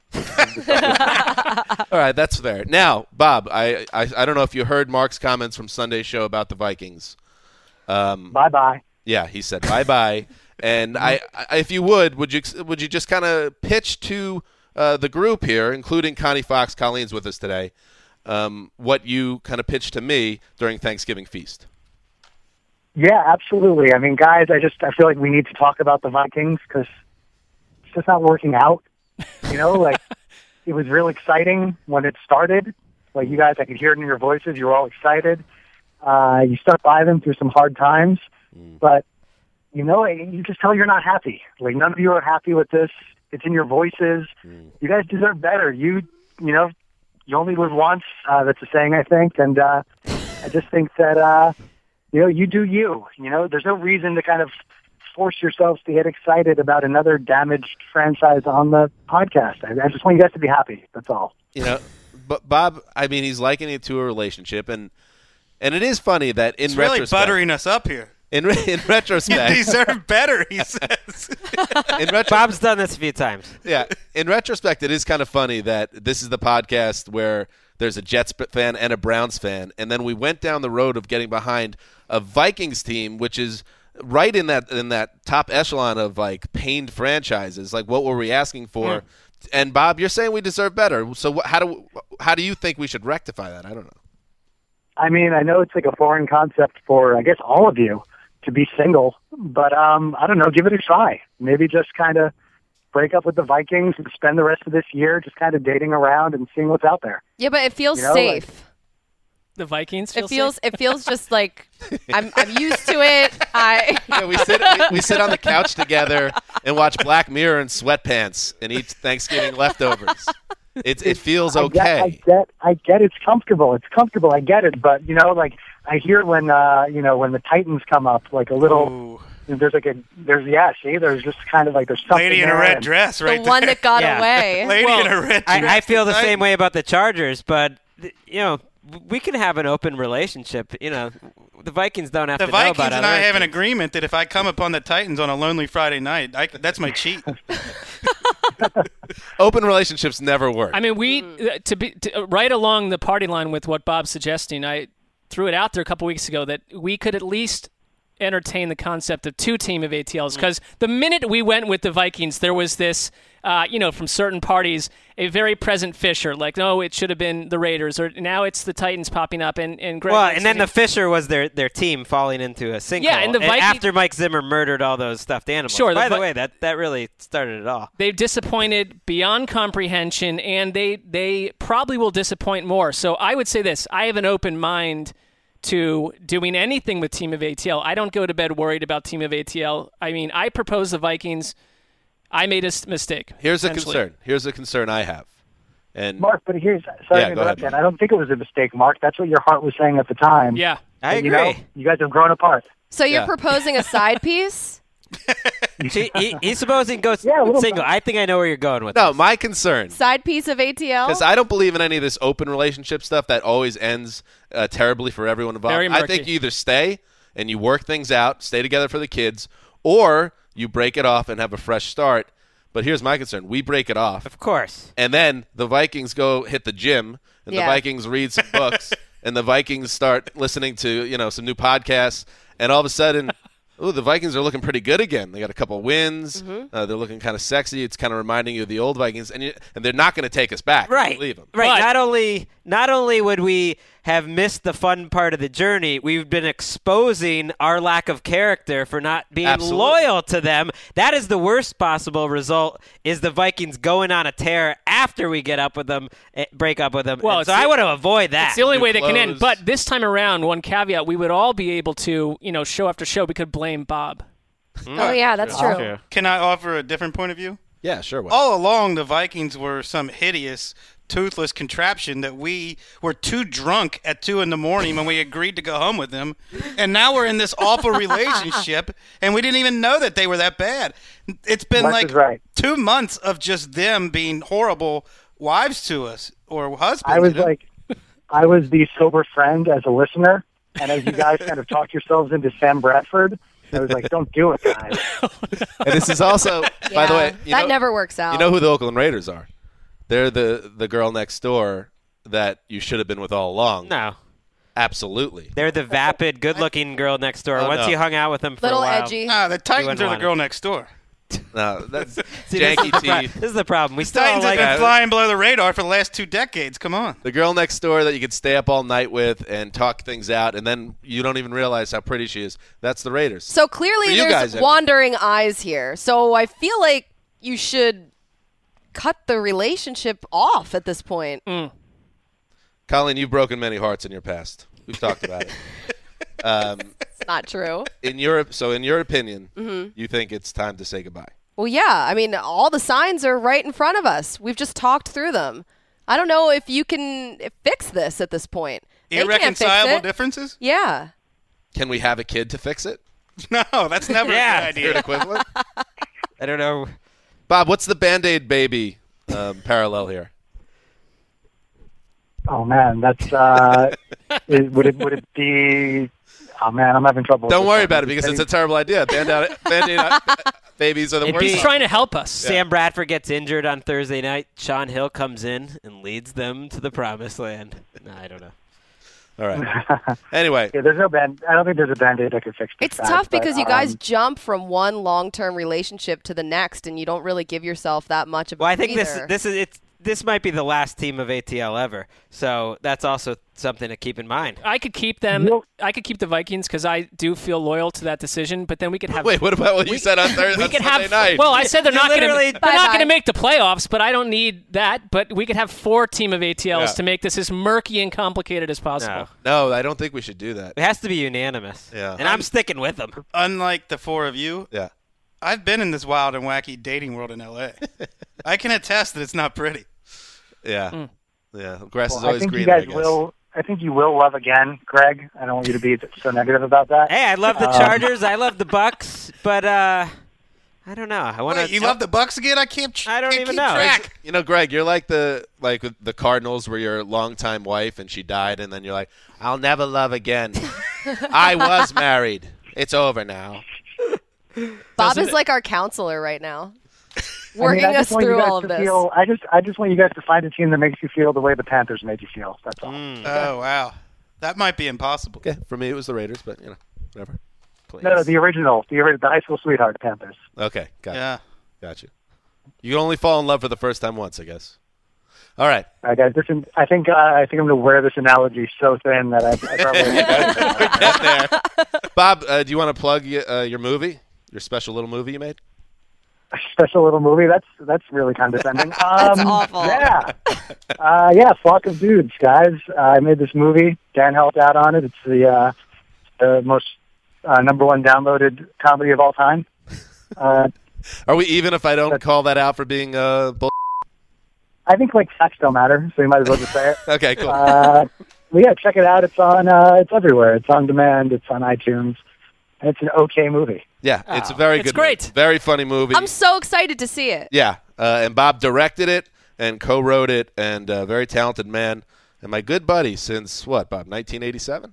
All right, that's fair. Now, Bob, I don't know if you heard Mark's comments from Sunday's show about the Vikings. Bye-bye. Yeah, he said bye-bye. And I if you would you just kind of pitch to the group here, including Connie Fox, Colleen's with us today, what you kind of pitched to me during Thanksgiving feast? Yeah, absolutely. I mean, guys, I feel like we need to talk about the Vikings because it's just not working out. Like it was real exciting when it started. Like you guys, I could hear it in your voices. You were all excited. You stuck by them through some hard times, but you just tell you're not happy. Like none of you are happy with this. It's in your voices. You guys deserve better. You only live once. That's a saying, I think, and I just think that you do you. There's no reason to kind of force yourselves to get excited about another damaged franchise on the podcast. I just want you guys to be happy. That's all. But Bob, I mean, he's likening it to a relationship, and it is funny that in It's really retrospect, buttering us up here. in retrospect, You deserve better, he says. Bob's done this a few times. Yeah, in retrospect, it is kind of funny that this is the podcast where there's a Jets fan and a Browns fan, and then we went down the road of getting behind a Vikings team, which is right in that top echelon of like pained franchises. Like, what were we asking for? Yeah. And Bob, you're saying we deserve better. So how do you think we should rectify that? I don't know. I mean, I know it's like a foreign concept for, I guess, all of you to be single, but I don't know. Give it a try. Maybe just kind of break up with the Vikings and spend the rest of this year just kind of dating around and seeing what's out there. Yeah, but it feels You know, safe. The Vikings. It feels just like I'm used to it. Yeah, we sit on the couch together and watch Black Mirror in sweatpants and eat Thanksgiving leftovers. It feels okay. I get it's comfortable. It's comfortable. I get it. But, like I hear when the Titans come up, like a little, Ooh. there's just kind of like there's something Lady in a there red and- dress right the one there. that got Yeah. away. Lady in a red dress. I feel the same way about the Chargers, but we can have an open relationship. The Vikings don't have The to know Vikings about and other I have an teams. agreement that if I come upon the Titans on a lonely Friday night, that's my cheat. Open relationships never work. I mean, right along the party line with what Bob's suggesting. I threw it out there a couple weeks ago that we could at least entertain the concept of two team of ATLs, because the minute we went with the Vikings, there was this, from certain parties, a very present Fisher, like, no, it should have been the Raiders, or now it's the Titans popping up, and Greg. Well, and then the Fisher was their team falling into a sinkhole. Yeah, and the Vikings, after Mike Zimmer murdered all those stuffed animals. Sure, By the way, that really started it all. They've disappointed beyond comprehension, and they probably will disappoint more. So I would say this: I have an open mind to doing anything with Team of ATL. I don't go to bed worried about Team of ATL. I mean, I propose the Vikings. I made a mistake. Here's a concern I have. And Mark, but sorry Yeah, to go interrupt ahead, you. I don't think it was a mistake, Mark. That's what your heart was saying at the time. Yeah, I And, agree. you guys have grown apart. So you're Yeah. proposing a side piece? He's supposing goes Yeah, a little single. I think I know where you're going with no, this. my concern, Side piece of ATL? because I don't believe in any of this open relationship stuff that always ends terribly for everyone involved. Very I murky. think you either stay and you work things out, stay together for the kids, or you break it off and have a fresh start. But here's my concern. We break it off. Of course. And then the Vikings go hit the gym, and Yeah. the Vikings read some books, and the Vikings start listening to some new podcasts, and all of a sudden, the Vikings are looking pretty good again. They got a couple wins. They're looking kind of sexy. It's kind of reminding you of the old Vikings, and they're not going to take us back. Right. Leave them. Right. But- Not only would we have missed the fun part of the journey, we've been exposing our lack of character for not being Absolutely. loyal to them. That is the worst possible result, is the Vikings going on a tear after we break up with them. Well, And so I want to avoid that. It's the only New way they can end. clothes. But this time around, one caveat, we would all be able to, show after show, we could blame Bob. Oh, yeah, that's true. Can I offer a different point of view? Yeah, sure. Wes. All along, the Vikings were some hideous, toothless contraption that we were too drunk at 2 a.m. when we agreed to go home with them. And now we're in this awful relationship, and we didn't even know that they were that bad. It's been Wes like is right. 2 months of just them being horrible wives to us or husbands. I was the sober friend as a listener, and as you guys kind of talked yourselves into Sam Bradford, I was like, don't do it, guys. And this is also, by the Yeah, way, that never works out. You know who the Oakland Raiders are? They're the girl next door that you should have been with all along. No. Absolutely. They're the vapid, good-looking girl next door. Oh, Once no. you hung out with them for Little a while. edgy. The Titans wouldn't are the want girl next door. No, that's See, this is janky the pro- teeth. This is the problem. We still Titans don't like have been flying below the radar for the last 2 decades. Come on. The girl next door that you could stay up all night with and talk things out, and then you don't even realize how pretty she is. That's the Raiders. So clearly For you there's guys, anyway. wandering eyes here. So I feel like you should cut the relationship off at this point. Colleen, you've broken many hearts in your past. We've talked about it. It's not true. In your opinion, Mm-hmm. you think it's time to say goodbye. Well, yeah. I mean, all the signs are right in front of us. We've just talked through them. I don't know if you can fix this at this point. They can't fix Irreconcilable it. differences? Yeah. Can we have a kid to fix it? No, that's never Yeah. a good Third idea. equivalent? I don't know. Bob, what's the Band-Aid baby parallel here? Oh man, that's would it be? Oh man, I'm having trouble. Don't with worry this about one. it because it's a terrible idea. Band-Aid babies are the It'd worst. be- He's trying to help us. Sam Bradford gets injured on Thursday night. Sean Hill comes in and leads them to the promised land. No, I don't know. All right. Anyway, Yeah, there's no band. I don't think there's a Band-Aid that could fix this. It's guys, tough but, because you guys jump from one long-term relationship to the next, and you don't really give yourself that much of a Well, I think breather. this is it's this might be the last team of ATL ever. So that's also something to keep in mind. I could keep them. I could keep the Vikings because I do feel loyal to that decision. But then we could have. Wait, what about what you said on Thursday? We could Sunday have. night? Well, I said they're not going to Bye-bye. make the playoffs, but I don't need that. But we could have 4 team of ATLs Yeah. to make this as murky and complicated as possible. No, I don't think we should do that. It has to be unanimous. Yeah. And I'm sticking with them. Unlike the 4 of you, Yeah. I've been in this wild and wacky dating world in L.A. I can attest that it's not pretty. Yeah. Yeah. Grass is I always think greener, you guys I guess. will. I think you will love again, Greg. I don't want you to be so negative about that. Hey, I love the Chargers. I love the Bucks, but I don't know. I want Wait, you love the Bucks again? I can't. I don't can't even keep know. track. You know, Greg, you're like the Cardinals, where your longtime wife and she died, and then you're like, I'll never love again. I was married. It's over now. Bob is like our counselor right now, I working just us want you through guys all of to this. feel- I just want you guys to find a team that makes you feel the way the Panthers made you feel. That's all. Oh, wow. That might be impossible. Okay, for me it was the Raiders, but whatever. No, the original, the high school sweetheart Panthers. Okay, got Yeah. it. Got you. You can only fall in love for the first time once, I guess. All right. All right, guys. I think I'm going to wear this analogy so thin that I probably. Get there. Bob, do you want to plug your movie, your special little movie you made? A special little movie. That's really condescending. That's awful. Yeah. Flock of Dudes, guys. I made this movie. Dan helped out on it. It's the most number 1 downloaded comedy of all time. Are we even if I don't call that out for being bull? I think facts don't matter, so you might as well just say it. Okay, cool. But yeah, check it out. It's on. It's everywhere. It's on demand. It's on iTunes. And it's an okay movie. Yeah, it's a very good. It's great. Movie. Very funny movie. I'm so excited to see it. Yeah, and Bob directed it and co-wrote it, and a very talented man, and my good buddy since what, Bob, 1987?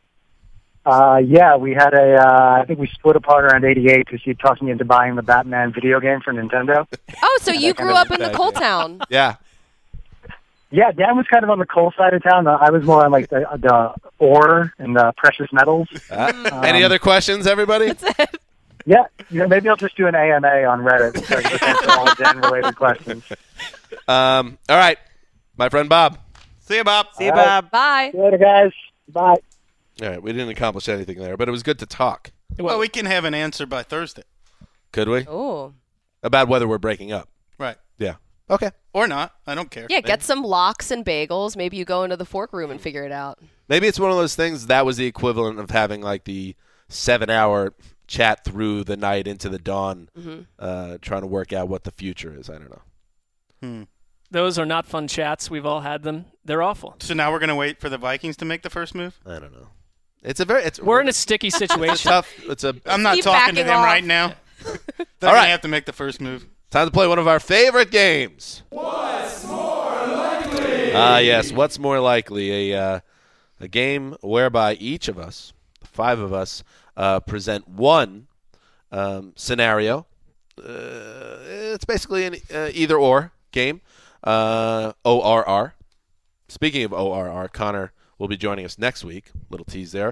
Yeah, we had I think we split apart around 88 because he talked me into buying the Batman video game for Nintendo. Oh, so you grew up in the coal town. Yeah. Yeah, Dan was kind of on the coal side of town. I was more on the ore and the precious metals. Any other questions, everybody? That's it. Yeah, maybe I'll just do an AMA on Reddit so I can answer all Dan-related questions. All right, my friend Bob. See you, Bob. See you, Bob. Bye. See you later, guys. Bye. All right, we didn't accomplish anything there, but it was good to talk. Well, we can have an answer by Thursday. Could we? Oh. About whether we're breaking up. Right. Yeah. Okay. Or not. I don't care. Yeah, get some lox and bagels. Maybe you go into the fork room and figure it out. Maybe it's one of those things that was the equivalent of having the 7-hour chat through the night into the dawn, trying to work out what the future is. I don't know. Those are not fun chats. We've all had them. They're awful. So now we're going to wait for the Vikings to make the first move? I don't know. We're in a sticky situation. I'm not Keep talking to backing them off. right now. They're All right. going to have to make the first move. Time to play one of our favorite games. What's more likely? Yes. What's more likely? A game whereby each of us, the 5 of us, present one scenario. It's basically an either-or game. ORR. Speaking of ORR, Connor will be joining us next week. Little tease there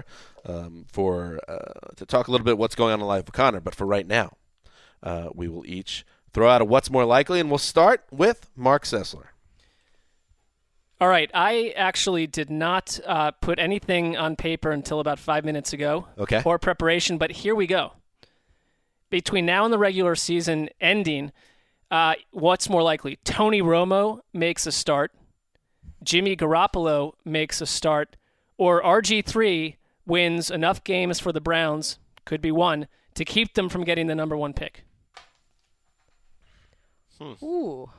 to talk a little bit what's going on in the life of Connor. But for right now, we will each throw out a what's more likely, and we'll start with Mark Sessler. All right. I actually did not put anything on paper until about 5 minutes ago. Okay. For preparation, but here we go. Between now and the regular season ending, what's more likely? Tony Romo makes a start, Jimmy Garoppolo makes a start, or RG3 wins enough games for the Browns, could be one, to keep them from getting the number 1 pick. Ooh.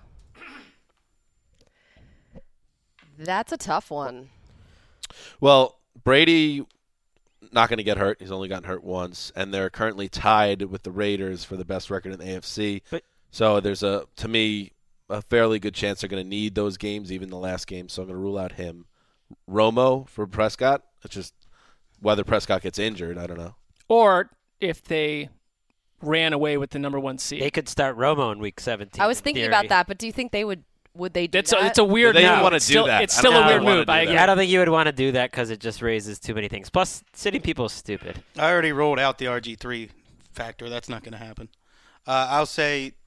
That's a tough one. Well, Brady not going to get hurt. He's only gotten hurt once, and they're currently tied with the Raiders for the best record in the AFC. So there's to me, a fairly good chance they're going to need those games, even the last game. So I'm going to rule out him. Romo for Prescott. It's just whether Prescott gets injured, I don't know. Or if they ran away with the number 1 seed. They could start Romo in week 17. I was thinking about that, but do you think they would they do that? It's a weird They move. don't want to It's do still, that. It's still a weird move. I agree. I don't think you would want to do that because it just raises too many things. Plus, sitting people is stupid. I already rolled out the RG3 factor. That's not going to happen. I'll say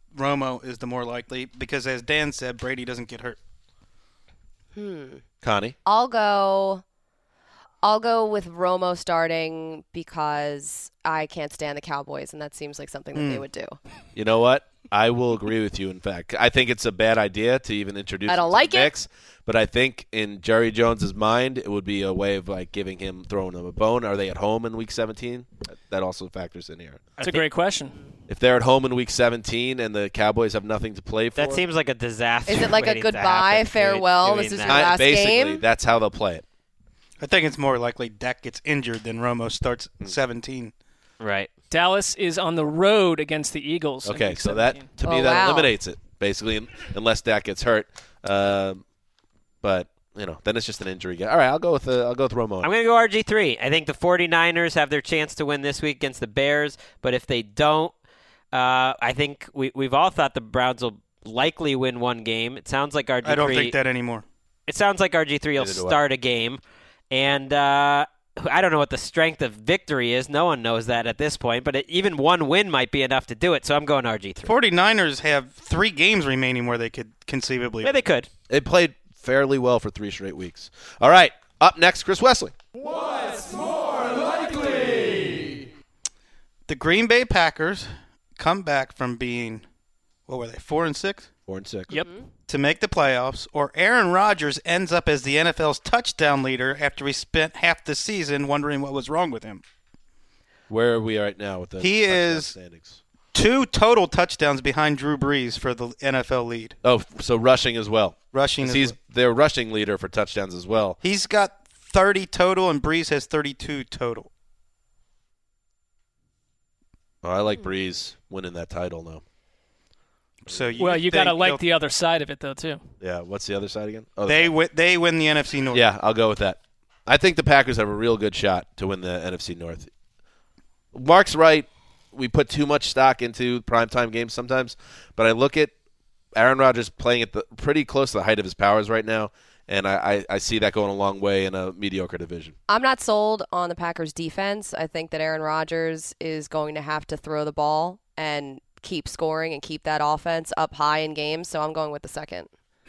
Romo is the more likely because, as Dan said, Brady doesn't get hurt. Connie? I'll go with Romo starting because I can't stand the Cowboys, and that seems like something that they would do. You know what? I will agree with you, in fact. I think it's a bad idea to even introduce I don't him to like the it. mix, but I think in Jerry Jones's mind, it would be a way of like throwing him a bone. Are they at home in Week 17? That also factors in here. That's a great question. If they're at home in Week 17 and the Cowboys have nothing to play for, That seems like a disaster. Is it like a waiting to goodbye, happen, farewell, doing this is that. your last basically, game? that's how they'll play it. I think it's more likely Dak gets injured than Romo starts 17. Right. Dallas is on the road against the Eagles. in Okay, Week so 17. that to me that eliminates it basically, unless Dak gets hurt. But then it's just an injury game. All right, I'll go with Romo. I'm going to go RG3. I think the 49ers have their chance to win this week against the Bears, but if they don't, I think we've all thought the Browns will likely win one game. It sounds like RG3. I don't think that anymore. It sounds like RG3 will start a game, and I don't know what the strength of victory is. No one knows that at this point, but even one win might be enough to do it, so I'm going RG3. 49ers have 3 games remaining where they could conceivably. Yeah, they could. They played fairly well for 3 straight weeks. All right, up next, Chris Wesley. What's more likely? The Green Bay Packers come back from being, 4-6? 4-6. Yep. To make the playoffs, or Aaron Rodgers ends up as the NFL's touchdown leader after he spent half the season wondering what was wrong with him. Where are we right now with the He touchdown is standings? 2 total touchdowns behind Drew Brees for the NFL lead. Oh, so rushing as well. He's their rushing leader for touchdowns as well. He's got 30 total, and Brees has 32 total. Oh, I like Breeze winning that title now. So you got to like the other side of it, though, too. Yeah, what's the other side again? Oh, they win the NFC North. Yeah, I'll go with that. I think the Packers have a real good shot to win the NFC North. Mark's right. We put too much stock into primetime games sometimes, but I look at Aaron Rodgers playing at pretty close to the height of his powers right now, and I see that going a long way in a mediocre division. I'm not sold on the Packers' defense. I think that Aaron Rodgers is going to have to throw the ball and keep scoring and keep that offense up high in games, so I'm going with the second.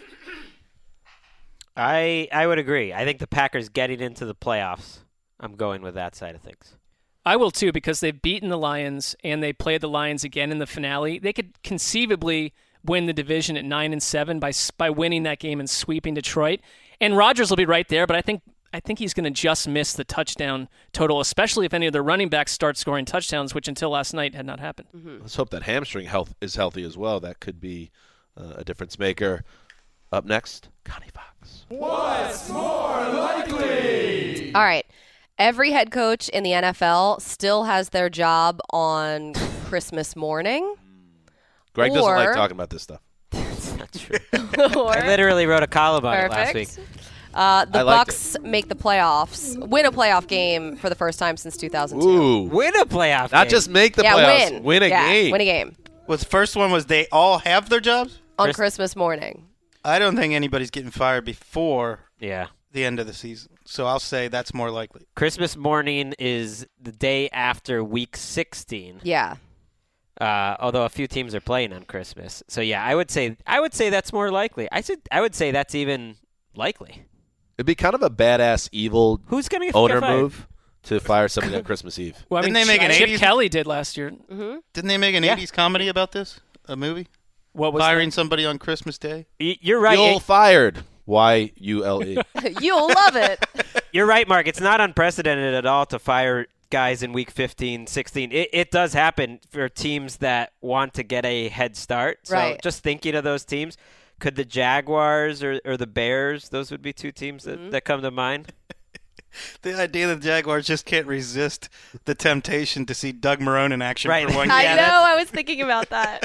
I would agree. I think the Packers getting into the playoffs, I'm going with that side of things. I will, too, because they've beaten the Lions, and they played the Lions again in the finale. They could conceivably win the division at 9-7 by winning that game and sweeping Detroit. And Rodgers will be right there, but I think he's going to just miss the touchdown total, especially if any of the running backs start scoring touchdowns, which until last night had not happened. Mm-hmm. Let's hope that hamstring health is healthy as well. That could be a difference maker. Up next, Connie Fox. What's more likely? All right. Every head coach in the NFL still has their job on Christmas morning. Greg doesn't like talking about this stuff. That's not true. I literally wrote a column on it last week. The Bucks make the playoffs, win a playoff game for the first time since 2002. Ooh. Win a playoff Not game. just make the playoffs. Win a game. Win a game. The first one was they all have their jobs? On Christmas morning. I don't think anybody's getting fired before the end of the season. So I'll say that's more likely. Christmas morning is the day after Week 16. Yeah. Although a few teams are playing on Christmas. So yeah, I would say that's more likely. I would say that's even likely. It'd be kind of a badass evil Who's going to owner get fired? move to fire somebody on Christmas Eve. Well, I mean, Didn't they make an Chip 80s Kelly did last year. Mm-hmm. Didn't they make an 80s comedy about this? A movie? What was firing somebody on Christmas Day? You're right. You'll fired. Y-U-L-E. You'll love it. You're right, Mark. It's not unprecedented at all to fire guys in Week 15, 16. It does happen for teams that want to get a head start. So right. Just thinking of those teams, could the Jaguars or the Bears, those would be two teams that come to mind? The idea that the Jaguars just can't resist the temptation to see Doug Marrone in action for one game. I know. I was thinking about that.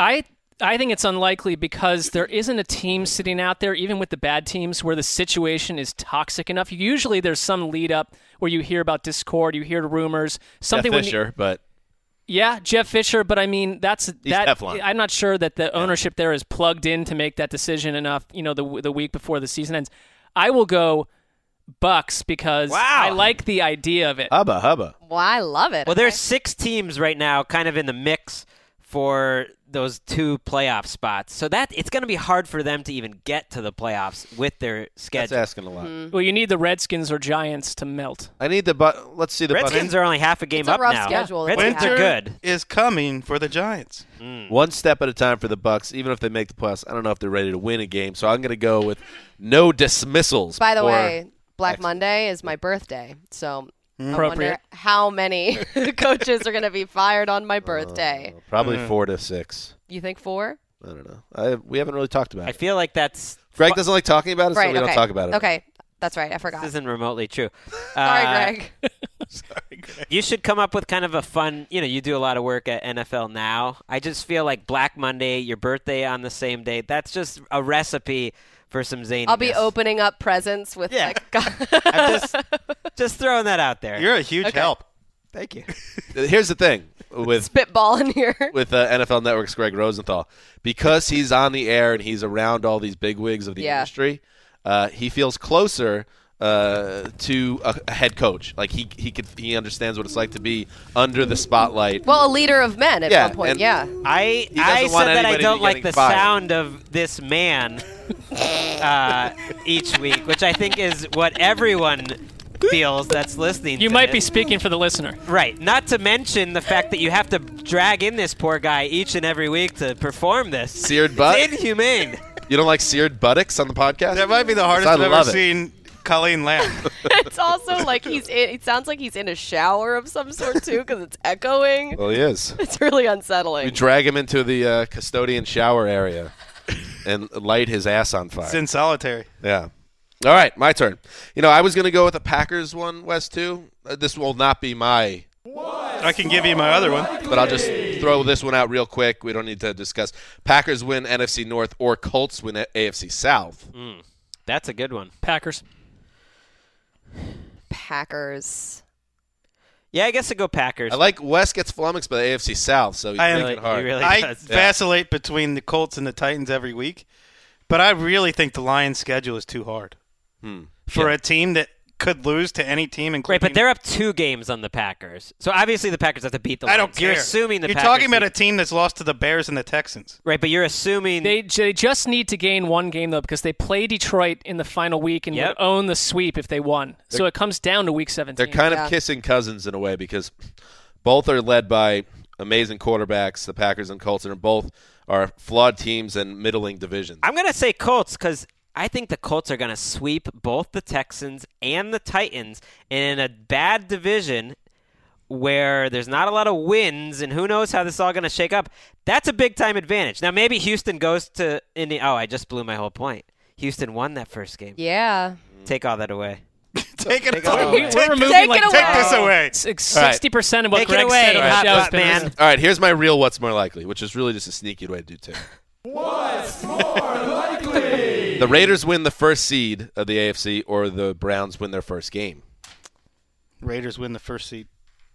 I think it's unlikely because there isn't a team sitting out there, even with the bad teams, where the situation is toxic enough. Usually there's some lead up where you hear about discord, you hear rumors. Something Jeff Fisher, but... Yeah, Jeff Fisher, but I mean, He's Teflon. I'm not sure that the ownership there is plugged in to make that decision enough, the week before the season ends. I will go Bucks because I like the idea of it. Hubba. Well, I love it. Well, there's 6 teams right now kind of in the mix for those 2 playoff spots. So that it's going to be hard for them to even get to the playoffs with their schedule. That's asking a lot. Well, you need the Redskins or Giants to melt. I need let's see the Redskins are only half a game It's a up rough now. schedule. Redskins are good. is coming for the Giants. One step at a time for the Bucs. Even if they make the playoffs, I don't know if they're ready to win a game. So I'm going to go with no dismissals. By the or- way, Black Monday is my birthday, so I wonder Appropriate. how many coaches are going to be fired on my birthday. Probably 4 to 6. You think 4? I don't know. We haven't really talked about I it. feel like that's Greg doesn't like talking about it, so Right, we okay. don't talk about it. Okay, that's right. I forgot. this isn't remotely true. Sorry, Greg. You should come up with kind of a fun, you do a lot of work at NFL Now. I just feel like Black Monday, your birthday on the same day, that's just a recipe for some zaniness. I'll be opening up presents with I'm just throwing that out there. You're a huge help. Thank you. Here's the thing with spitball in here. with NFL Network's Greg Rosenthal, because he's on the air and he's around all these bigwigs of the industry. He feels closer to a head coach. Like he understands what it's like to be under the spotlight. Well, a leader of men at one point. and I doesn't want said that I anybody don't to be like getting the fired. sound of this man each week, which I think is what everyone feels that's listening. You to might be this. speaking for the listener. Right. Not to mention the fact that you have to drag in this poor guy each and every week to perform this. Seared butt? It's inhumane. You don't like seared buttocks on the podcast? That might be the hardest I I've ever love it. seen Colleen laugh. It's also like it sounds like he's in a shower of some sort too because it's echoing. Well, he is. It's really We unsettling. drag him into the custodian shower area and light his ass on fire. It's in solitary. Yeah. All right, my turn. I was going to go with the Packers one, Wes, too. This will not be my, I can give you my other one. but I'll just throw this one out real quick. We don't need to discuss. Packers win NFC North or Colts win AFC South. That's a good one. Packers. Packers. Yeah, I guess I go Packers. I like Wes gets flummoxed by the AFC South, so he's I- making it hard. he really I does. vacillate between the Colts and the Titans every week, but I really think the Lions' schedule is too hard for a team that could lose to any team, Right, including. but they're up 2 games on the Packers. So obviously the Packers have to beat the I Lions. don't care. You're assuming the You're Packers talking about a beat- team that's lost to the Bears and the Texans. Right, but you're assuming They just need to gain one game, though, because they play Detroit in the final week and Yep. would own the sweep if they won. So it comes down to week 17. They're kind Yeah. of kissing cousins in a way because both are led by amazing quarterbacks, the Packers and Colts, and both are flawed teams and middling divisions. I'm going to say Colts because I think the Colts are going to sweep both the Texans and the Titans in a bad division where there's not a lot of wins, and who knows how this is all going to shake up. That's a big-time advantage. Now, maybe Houston goes to Indiana. Oh, I just blew my whole point. Houston won that first game. Yeah. Take all that away. Take it all away. away. We're removing Take like it away. Take this away. 60% of what Take it Greg away, said on the hot show has butt been man. listened. All right, here's my real what's more likely, which is really just a sneaky way to do two. What's more likely? The Raiders win the first seed of the AFC or the Browns win their first game. Raiders win the first seed.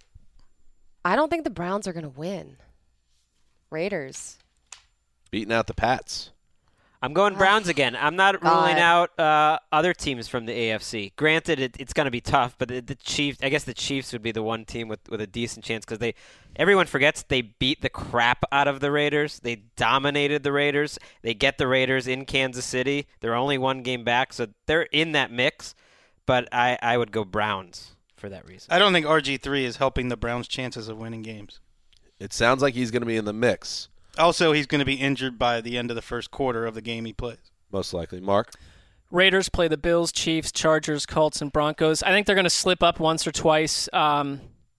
I don't think the Browns are going to win. Raiders. Beating out the Pats. I'm going Browns again. I'm not ruling out other teams from the AFC. Granted, it's going to be tough, but the Chiefs. I guess the Chiefs would be the one team with a decent chance because everyone forgets they beat the crap out of the Raiders. They dominated the Raiders. They get the Raiders in Kansas City. They're only one game back, so they're in that mix. But I would go Browns for that reason. I don't think RG3 is helping the Browns' chances of winning games. It sounds like he's going to be in the mix. Also, he's going to be injured by the end of the first quarter of the game he plays. Most likely. Mark? Raiders play the Bills, Chiefs, Chargers, Colts, and Broncos. I think they're going to slip up once or twice. They're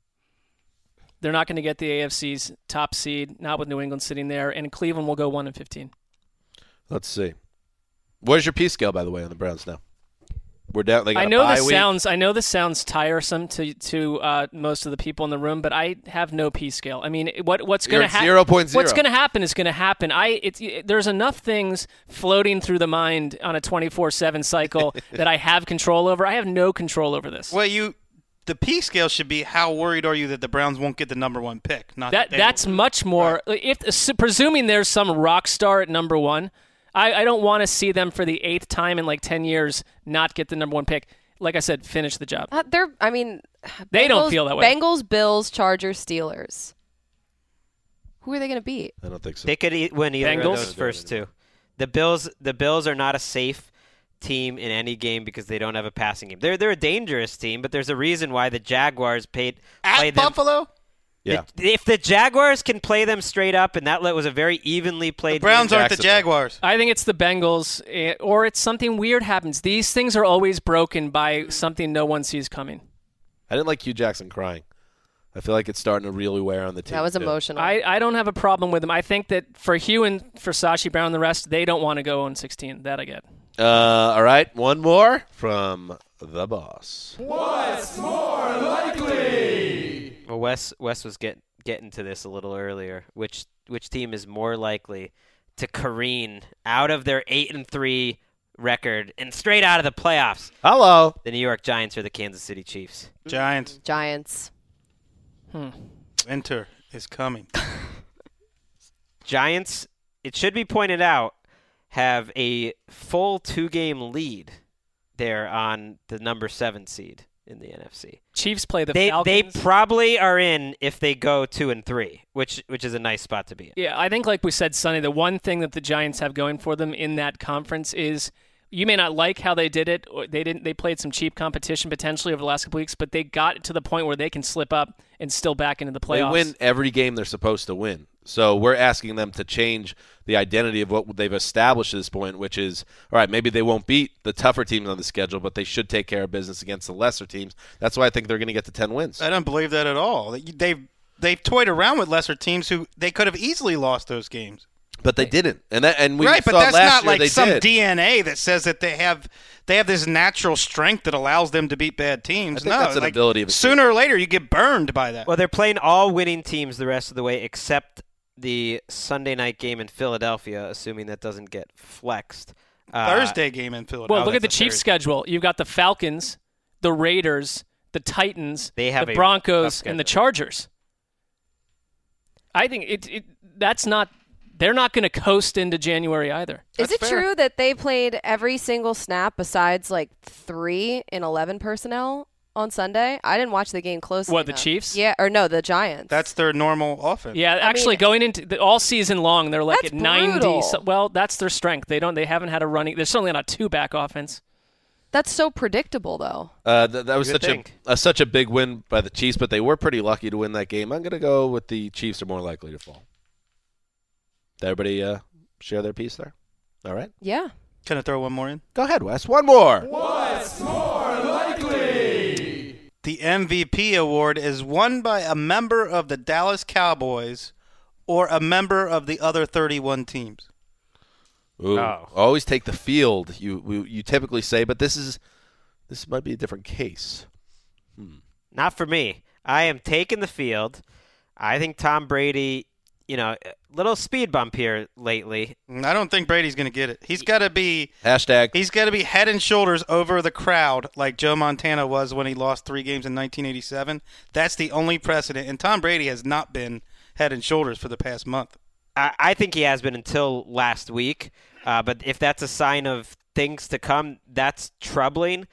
not going to get the AFC's top seed, not with New England sitting there. And Cleveland will go 1-15. Let's see. Where's your P scale, by the way, on the Browns now? We're down. They got I a know bye this week. sounds tiresome to most of the people in the room, but I have no P scale. I mean, what's going to happen? 0.0. What's going to happen is going to happen. There's enough things floating through the mind on a 24/7 cycle that I have control over. I have no control over this. Well, the P scale should be how worried are you that the Browns won't get the number one pick? Not that they That's will. much more. Presuming there's some rock star at number one. I don't want to see them for the 8th time in like 10 years not get the number one pick. Like I said, finish the job. They don't feel that way. Bengals, Bills, Chargers, Steelers. Who are they going to beat? I don't think so. They could win either Bengals? of those first two. The Bills are not a safe team in any game because they don't have a passing game. They're a dangerous team, but there's a reason why the Jaguars played them. Buffalo? Yeah. If the Jaguars can play them straight up, and that was a very evenly played The Browns game. aren't the Jaguars. I think it's the Bengals, or it's something weird happens. These things are always broken by something no one sees coming. I didn't like Hugh Jackson crying. I feel like it's starting to really wear on the team. That was too. emotional. I don't have a problem with them. I think that for Hugh and for Sashi Brown and the rest, they don't want to go 0-16. That I get. All right, one more from the boss. What's more likely? Well, Wes was getting to this a little earlier. Which team is more likely to careen out of their 8-3 record and straight out of the playoffs? Hello. The New York Giants or the Kansas City Chiefs? Giants. Winter is coming. Giants, it should be pointed out, have a full 2-game lead there on the number 7 seed in the NFC. Chiefs play the They Falcons. probably are in if they go 2-3, which is a nice spot to be in. Yeah, I think like we said, Sonny, the one thing that the Giants have going for them in that conference is you may not like how they did it. Or they played some cheap competition potentially over the last couple weeks, but they got to the point where they can slip up and still back into the playoffs. They win every game they're supposed to win. So we're asking them to change the identity of what they've established at this point, which is, all right, maybe they won't beat the tougher teams on the schedule, but they should take care of business against the lesser teams. That's why I think they're going to get to 10 wins. I don't believe that at all. They've toyed around with lesser teams who they could have easily lost those games. But they didn't, and we right, saw but that's last not year like some did. DNA that says that they have this natural strength that allows them to beat bad teams. I think that's an ability of a sooner or later you get burned by that. Well, they're playing all winning teams the rest of the way except the Sunday night game in Philadelphia, assuming that doesn't get flexed. Thursday game in Philadelphia. Well, look at the Chiefs' schedule. You've got the Falcons, the Raiders, the Titans, the Broncos, and the Chargers. I think that's not. They're not going to coast into January either. Is it true that they played every single snap besides like 3 in 11 personnel on Sunday? I didn't watch the game closely. What, the enough. Chiefs? Yeah, or no, the Giants. That's their normal offense. Yeah, actually, going into all season long, they're like That's at 90. brutal. Well, that's their strength. They haven't had a running. They're certainly not a 2-back offense. That's so predictable, though. That was such a big win by the Chiefs, but they were pretty lucky to win that game. I'm going to go with the Chiefs are more likely to fall. Did everybody share their piece there? All right. Yeah. Can I throw one more in? Go ahead, Wes. One more. What's more likely? The MVP award is won by a member of the Dallas Cowboys or a member of the other 31 teams. Ooh, always take the field. You typically say, but this might be a different case. Not for me. I am taking the field. I think Tom Brady, little speed bump here lately. I don't think Brady's going to get it. He's got to be He's got to be head and shoulders over the crowd like Joe Montana was when he lost 3 games in 1987. That's the only precedent, and Tom Brady has not been head and shoulders for the past month. I think he has been until last week, but if that's a sign of things to come, that's troubling.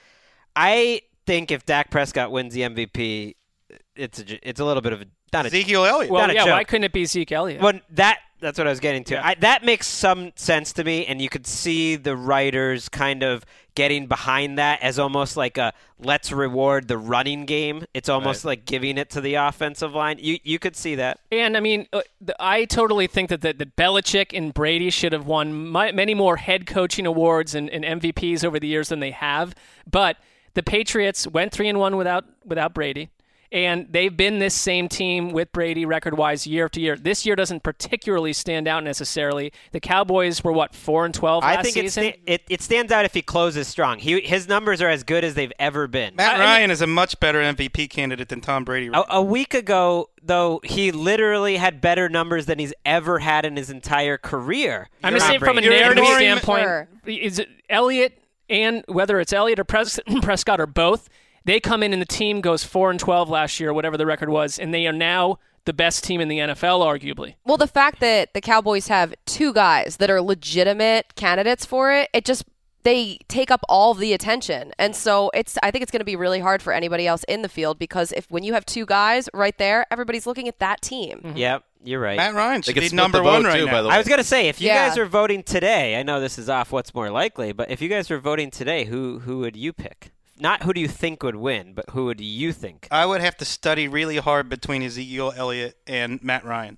I think if Dak Prescott wins the MVP, it's a little bit of not Ezekiel Elliott. Well, yeah, why couldn't it be Zeke Elliott? Well, that's what I was getting to. That makes some sense to me, and you could see the writers kind of getting behind that as almost like a let's reward the running game. It's almost like giving it to the offensive line. You could see that. And, I mean, I totally think that Belichick and Brady should have won many more head coaching awards and MVPs over the years than they have. But the Patriots went 3-1 without Brady. And they've been this same team with Brady record-wise year after year. This year doesn't particularly stand out necessarily. The Cowboys were, 4-12 last season? It stands out if he closes strong. His numbers are as good as they've ever been. Matt Ryan is a much better MVP candidate than Tom Brady. A week ago, though, he literally had better numbers than he's ever had in his entire career. I'm just saying from a narrative standpoint, is it Elliott, and whether it's Elliott or Prescott or both, they come in and the team goes 4-12 last year, whatever the record was, and they are now the best team in the NFL, arguably. Well, the fact that the Cowboys have 2 guys that are legitimate candidates for it, they take up all the attention. And so I think it's going to be really hard for anybody else in the field because when you have 2 guys right there, everybody's looking at that team. Mm-hmm. Yep. You're right. Matt Ryan should They be could split number the one vote, right too, now. by the way. I was going to say, if you Yeah. guys are voting today, I know this is off what's more likely, but if you guys were voting today, who would you pick? Not who do you think would win, but who would you think? I would have to study really hard between Ezekiel Elliott and Matt Ryan.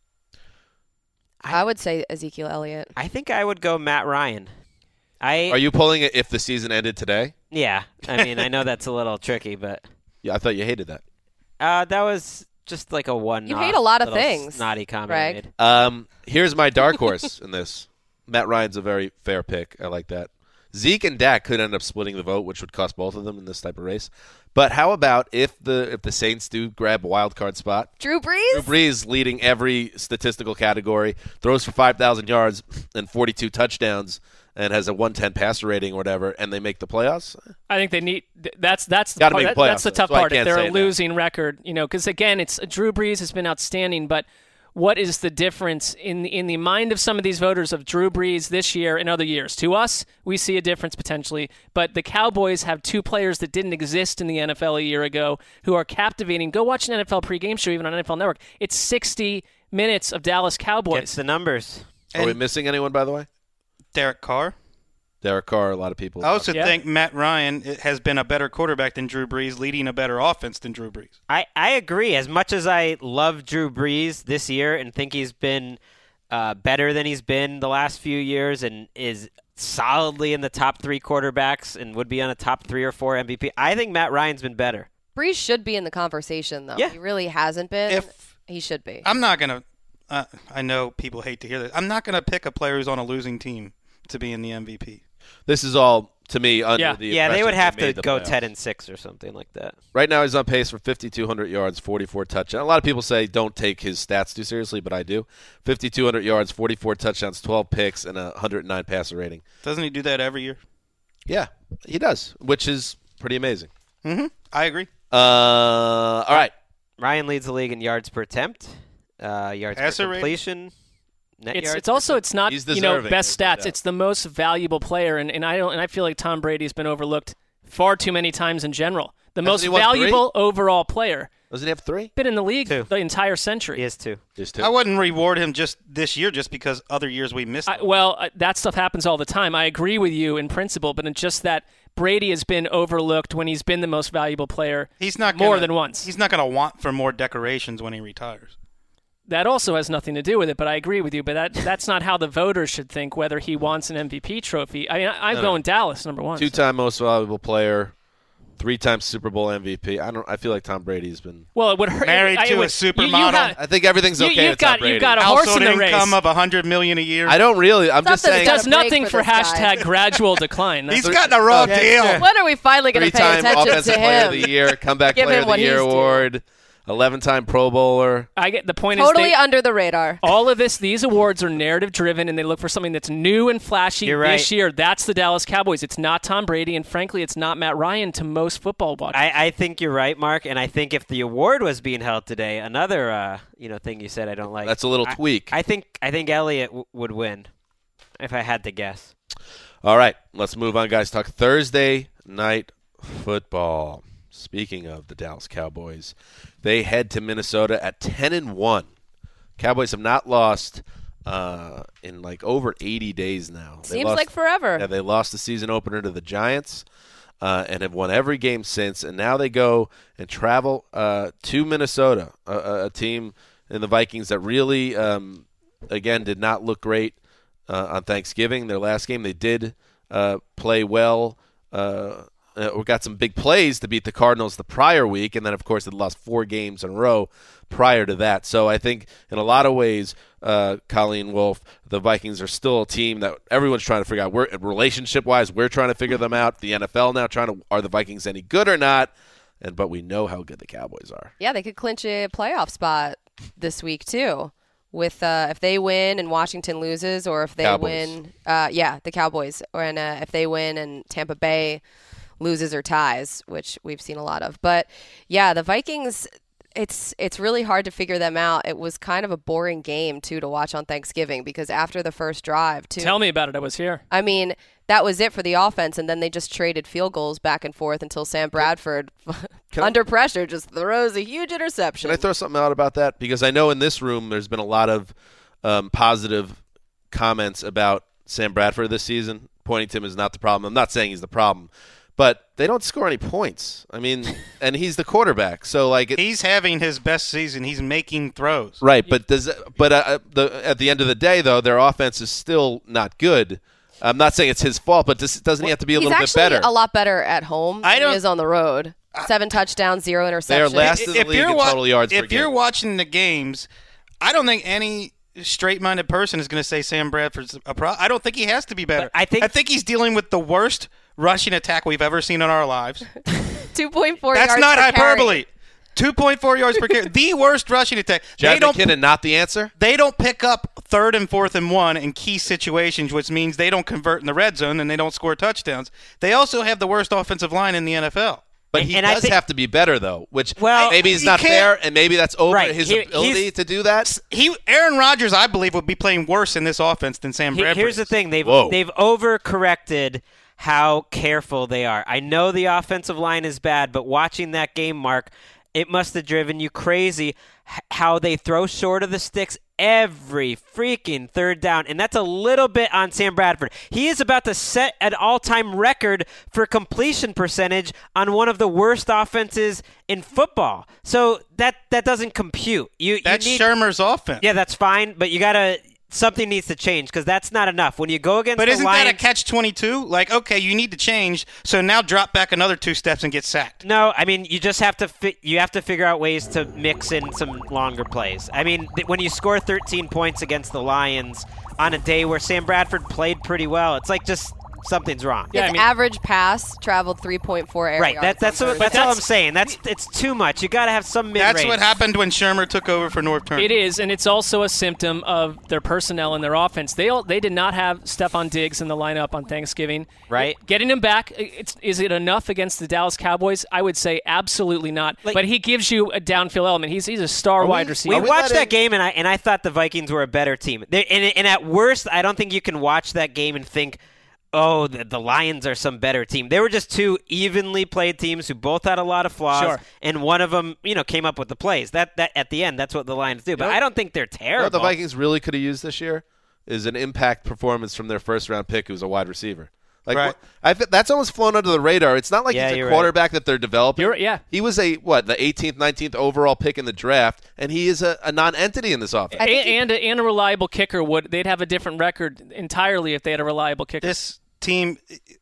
I would say Ezekiel Elliott. I think I would go Matt Ryan. Are you pulling it if the season ended today? Yeah. I mean, I know that's a little tricky, but Yeah, I thought you hated that. that was just like a one. You hate a lot of things, Snotty comment Greg. I made. Here's my dark horse in this. Matt Ryan's a very fair pick. I like that. Zeke and Dak could end up splitting the vote, which would cost both of them in this type of race. But how about if the Saints do grab a wild card spot? Drew Brees? Drew Brees leading every statistical category, throws for 5,000 yards and 42 touchdowns, and has a 110 passer rating or whatever, and they make the playoffs. I think they need that's the Gotta part, make the playoffs, that's the tough so I part. If can't they're say a that. losing record, because again, it's Drew Brees has been outstanding, but what is the difference in the mind of some of these voters of Drew Brees this year and other years? To us, we see a difference potentially, but the Cowboys have two players that didn't exist in the NFL a year ago who are captivating. Go watch an NFL pregame show, even on NFL Network. It's 60 minutes of Dallas Cowboys. Gets the numbers. Are we missing anyone, by the way? Derek Carr. Derek Carr, a lot of people. I also think Matt Ryan has been a better quarterback than Drew Brees, leading a better offense than Drew Brees. I agree. As much as I love Drew Brees this year and think he's been better than he's been the last few years and is solidly in the top 3 quarterbacks and would be on a top 3 or 4 MVP, I think Matt Ryan's been better. Brees should be in the conversation, though. Yeah. He really hasn't been. He should be. I'm not going to I know people hate to hear this. I'm not going to pick a player who's on a losing team to be in the MVP. This is all, to me, under the Yeah, they impression would have made to the go playoffs. 10-6 or something like that. Right now, he's on pace for 5,200 yards, 44 touchdowns. A lot of people say don't take his stats too seriously, but I do. 5,200 yards, 44 touchdowns, 12 picks, and a 109 passer rating. Doesn't he do that every year? Yeah, he does, which is pretty amazing. Mm-hmm. I agree. All right. Ryan leads the league in yards per attempt, yards Passer per rating. completion. Net yards It's also per not He's deserving, best no stats. doubt. It's the most valuable player, and I feel like Tom Brady's been overlooked far too many times in general. The most he won valuable overall player. Doesn't he have 3? Been in the league 2. the entire century. He has 2. There's 2. I wouldn't reward him just this year just because other years we missed him. That stuff happens all the time. I agree with you in principle, but it's just that Brady has been overlooked when he's been the most valuable player He's not more gonna- than once. He's not going to want for more decorations when he retires. That also has nothing to do with it, but I agree with you. But that's not how the voters should think whether he wants an MVP trophy. I mean, I'm going Dallas, number one. 2-time most valuable player, 3-time Super Bowl MVP. I feel like Tom Brady's been. Well, it would hurt. Married to a supermodel. I think everything's okay You've with Tom got Brady. you've got a horse in Household the race. income of $100 million a year. I don't really. I'm just Something's saying. gotta Does break nothing for for this guy. hashtag gradual decline. He's That's- gotten a raw deal. When are we finally going to pay 3-time attention Offensive to Player of him? the Year, Comeback Give Player him of the what Year he's due. award, 11-time Pro Bowler. I get the point. Totally is under the radar. all of these awards are narrative driven, and they look for something that's new and flashy You're this right. year. That's the Dallas Cowboys. It's not Tom Brady, and frankly, it's not Matt Ryan to most football watchers. I think you're right, Mark, and I think if the award was being held today, another thing you said I don't like. That's a little tweak. I think Elliott would win, if I had to guess. All right, let's move on, guys. Talk Thursday night football. Speaking of the Dallas Cowboys, they head to Minnesota at 10-1. Cowboys have not lost in like over 80 days now. They Seems lost- like forever. Yeah, they lost the season opener to the Giants and have won every game since. And now they go and travel to Minnesota, a team in the Vikings that really, again, did not look great on Thanksgiving. Their last game, they did play well. We got some big plays to beat the Cardinals the prior week, and then, of course, they lost 4 games in a row prior to that. So I think in a lot of ways, Colleen Wolfe, the Vikings are still a team that everyone's trying to figure out. Relationship-wise, we're trying to figure them out. The NFL now are the Vikings any good or not? But we know how good the Cowboys are. Yeah, they could clinch a playoff spot this week, too. With if they win and Washington loses, or if they Cowboys. win, the Cowboys, and if they win and Tampa Bay loses or ties, which we've seen a lot of. But yeah, the Vikings, it's really hard to figure them out. It was kind of a boring game too to watch on Thanksgiving because after the first drive, too. Tell me about it. I was here. I mean, that was it for the offense, and then they just traded field goals back and forth until Sam Bradford, under pressure, just throws a huge interception. Can I throw something out about that? Because I know in this room there's been a lot of positive comments about Sam Bradford this season, pointing to him as not the problem. I'm not saying he's the problem, but they don't score any points. I mean, and he's the quarterback, so he's having his best season. He's making throws. Right, but at the end of the day, though, their offense is still not good. I'm not saying it's his fault, but doesn't he have to be a little bit better? He's actually a lot better at home than he is on the road. 7 touchdowns, 0 interceptions. They're last in the league in total yards per game. If you're watching the games, I don't think any straight-minded person is going to say Sam Bradford's a pro. I don't think he has to be better. I think he's dealing with the worst rushing attack we've ever seen in our lives. 2.4 yards per That's not hyperbole. Carry. 2.4 yards per carry. The worst rushing attack. Jared McKinnon, not the answer? They don't pick up 3rd and 4th and 1 in key situations, which means they don't convert in the red zone and they don't score touchdowns. They also have the worst offensive line in the NFL. But he does have to be better, though, which maybe is not fair, and maybe that's over his ability to do that. Aaron Rodgers, I believe, would be playing worse in this offense than Sam Bradford. Here's the thing. They've overcorrected how careful they are. I know the offensive line is bad, but watching that game, Mark, it must have driven you crazy how they throw short of the sticks every freaking 3rd down, and that's a little bit on Sam Bradford. He is about to set an all-time record for completion percentage on one of the worst offenses in football. So that doesn't compute. That's Shermer's offense. Yeah, that's fine, but something needs to change because that's not enough. When you go against But the isn't Lions, that a catch-22? Like, okay, you need to change, so now drop back another 2 steps and get sacked. No, I mean, you just have to figure out ways to mix in some longer plays. I mean, when you score 13 points against the Lions on a day where Sam Bradford played pretty well, it's like just something's wrong. His average pass traveled 3.4 air yards. Right, that's all I'm saying. It's too much. You got to have some mid-range. That's what happened when Shermer took over for North Turner. It is, and it's also a symptom of their personnel and their offense. They did not have Stephon Diggs in the lineup on Thanksgiving. Right. Getting him back, is it enough against the Dallas Cowboys? I would say absolutely not. But he gives you a downfield element. He's a star wide receiver. We watched that game, and I thought the Vikings were a better team. And at worst, I don't think you can watch that game and think, oh, the Lions are some better team. They were just 2 evenly played teams who both had a lot of flaws, and one of them, came up with the plays. That at the end, that's what the Lions do. But I don't think they're terrible. What the Vikings really could have used this year is an impact performance from their first-round pick who's a wide receiver. That's almost flown under the radar. It's not like he's a quarterback that they're developing. He was the 18th, 19th overall pick in the draft, and he is a non-entity in this offense. And a reliable kicker they'd have a different record entirely if they had a reliable kicker. This team,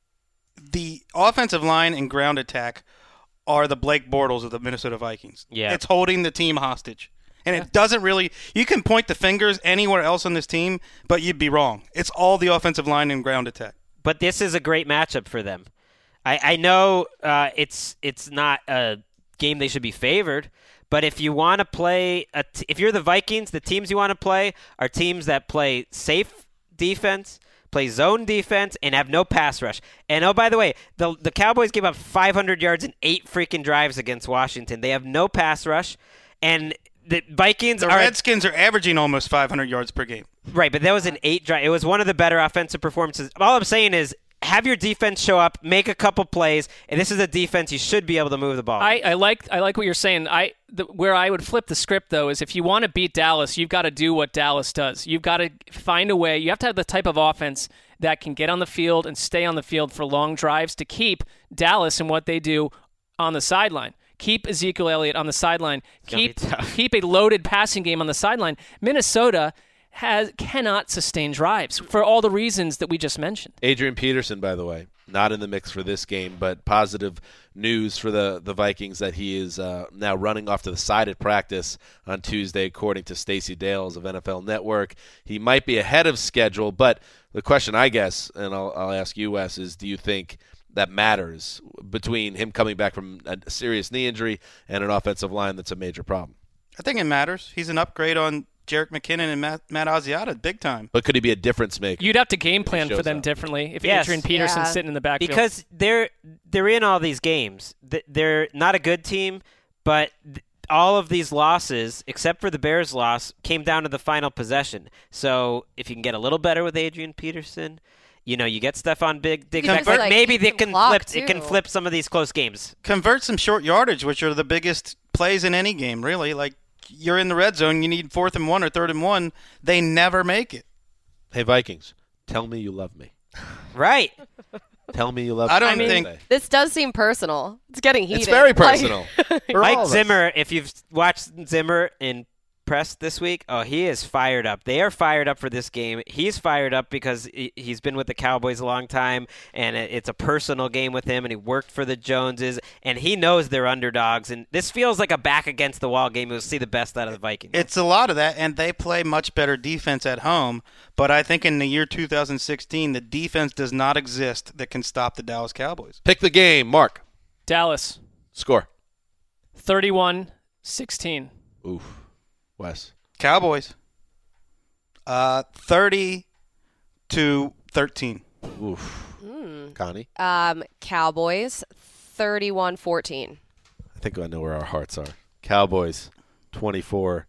the offensive line and ground attack are the Blake Bortles of the Minnesota Vikings. Yeah. It's holding the team hostage. And it doesn't really – you can point the fingers anywhere else on this team, but you'd be wrong. It's all the offensive line and ground attack. But this is a great matchup for them. I know it's not a game they should be favored, but if you want to play if you're the Vikings, the teams you want to play are teams that play safe defense, play zone defense, and have no pass rush. And, oh, by the way, the Cowboys gave up 500 yards in 8 freaking drives against Washington. They have no pass rush, and the Vikings The Redskins are averaging almost 500 yards per game. Right, but that was an 8 drive. It was one of the better offensive performances. All I'm saying is have your defense show up, make a couple plays, and this is a defense you should be able to move the ball. I like what you're saying. Where I would flip the script, though, is if you want to beat Dallas, you've got to do what Dallas does. You've got to find a way. You have to have the type of offense that can get on the field and stay on the field for long drives to keep Dallas and what they do on the sideline. Keep Ezekiel Elliott on the sideline. Keep a loaded passing game on the sideline. Minnesota cannot sustain drives for all the reasons that we just mentioned. Adrian Peterson, by the way, not in the mix for this game, but positive news for the Vikings that he is now running off to the side at practice on Tuesday, according to Stacey Dales of NFL Network. He might be ahead of schedule, but the question, I guess, and I'll ask you, Wes, is do you think that matters between him coming back from a serious knee injury and an offensive line that's a major problem? I think it matters. He's an upgrade on Jerick McKinnon and Matt Asiata, big time. But could he be a difference maker? You'd have to game plan for them differently if Adrian Peterson's sitting in the backfield. Because they're in all these games. They're not a good team, but all of these losses, except for the Bears loss, came down to the final possession. So if you can get a little better with Adrian Peterson, you get Stephon Diggs You back. can just, Maybe they keep the can clock, flip. It can too. flip some of these close games. Convert some short yardage, which are the biggest plays in any game, really. Like, you're in the red zone, you need 4th and 1 or 3rd and 1. They never make it. Hey, Vikings, tell me you love me. Right. Tell me you love me. I don't think This does seem personal. It's getting heated. It's very Like- personal. For all Mike of us. Zimmer, if you've watched Zimmer in press this week, he is fired up. They are fired up for this game. He's fired up because he's been with the Cowboys a long time, and it's a personal game with him, and he worked for the Joneses, and he knows they're underdogs, and this feels like a back-against-the-wall game. We'll see the best out of the Vikings. it's a lot of that, and they play much better defense at home. But I think in the year 2016, the defense does not exist that can stop the Dallas Cowboys. Pick the game, Mark. Dallas, Score. 31-16. Oof. Wes. Cowboys, 30-13. Oof. Connie. Cowboys, 31-14. I think I know where our hearts are. Cowboys, 24-10.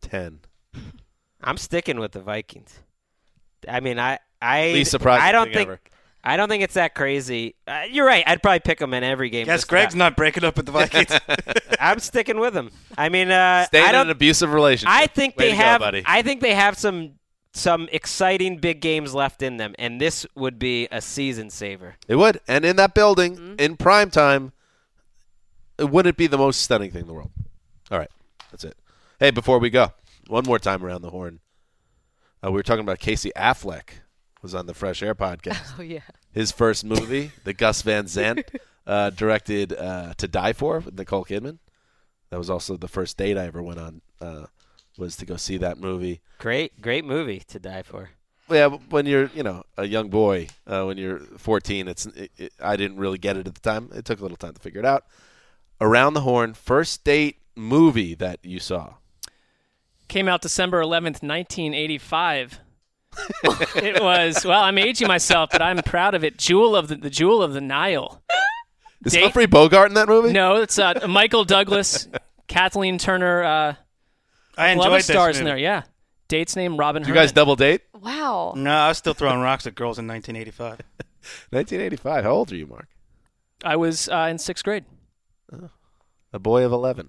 I'm sticking with the Vikings. I mean, Least surprising I don't thing think ever. I don't think it's that crazy. You're right. I'd probably pick them in every game. Guess just Greg's about. not breaking up with the Vikings. I'm sticking with them. I mean, Staying I in don't. an abusive relationship. I think Way they to go, have. buddy. I think they have some exciting big games left in them, and this would be a season saver. It would. And in that building, in prime time, it wouldn't be the most stunning thing in the world. All right. That's it. Hey, before we go, one more time around the horn. We were talking about Casey Affleck was on the Fresh Air podcast. Oh, yeah. His first movie, the Gus Van Sant, directed To Die For with Nicole Kidman. That was also the first date I ever went on, was to go see that movie. Great movie to die for. Yeah, when you're, a young boy, when you're 14, I didn't really get it at the time. It took a little time to figure it out. Around the Horn, first date movie that you saw. Came out December 11th, 1985. It was, well, I'm aging myself, but I'm proud of it. Jewel of the Nile. Is Humphrey Bogart in that movie? No, it's Michael Douglas, Kathleen Turner. I enjoyed Glover this stars in movie. there, yeah. Date's name Robin Did you Herman. guys double date? Wow. No, I was still throwing rocks at girls in 1985. 1985. How old are you, Mark? I was in 6th grade. A boy of 11.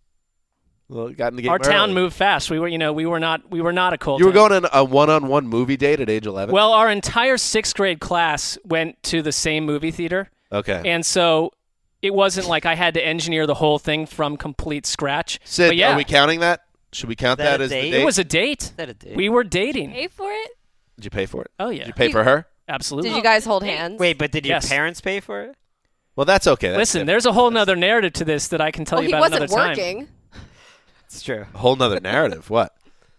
Well, got in the game Our town early. moved fast. We were not a cold You were town. going on a one-on-one movie date at age 11? Well, our entire 6th grade class went to the same movie theater. Okay. And so it wasn't like I had to engineer the whole thing from complete scratch. Sid, but yeah, are we counting that? Should we count That that a as the date? date? it was a date. Is that a date? We were dating. Pay for it? Did you pay for it? Oh, yeah. Did you pay for her? Absolutely. Did you guys hold hands? Wait, but did your Yes. parents pay for it? Well, that's okay. That's Listen, different. there's a whole nother narrative to this that I can tell Well, you he about wasn't another time. working. It's true. a whole nother narrative. What?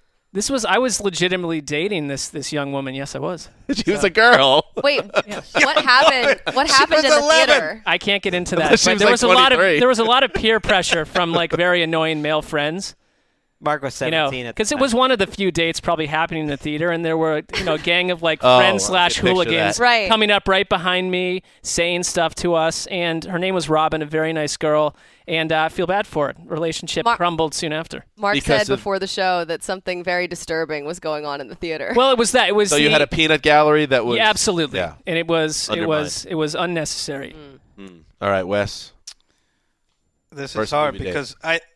I was legitimately dating this young woman. Yes, I was. She was a girl. Wait, what happened? What happened in was the 11. theater? I can't get into that. Unless she But was there like was a lot 23. of there was a lot of peer pressure from like very annoying male friends. Mark was 17 at the because time. it was one of the few dates probably happening in the theater, and there were a gang of like Oh, friends I / can picture hooligans that. Right. coming up right behind me, saying stuff to us. And her name was Robin, a very nice girl, and I feel bad for it. Relationship crumbled soon after. Mark Because said of- before the show that something very disturbing was going on in the theater. Well, it was that. It was So you had a peanut gallery that was. yeah, absolutely, Yeah. and it was Undermined. unnecessary. All right, Wes. This First is hard movie date. because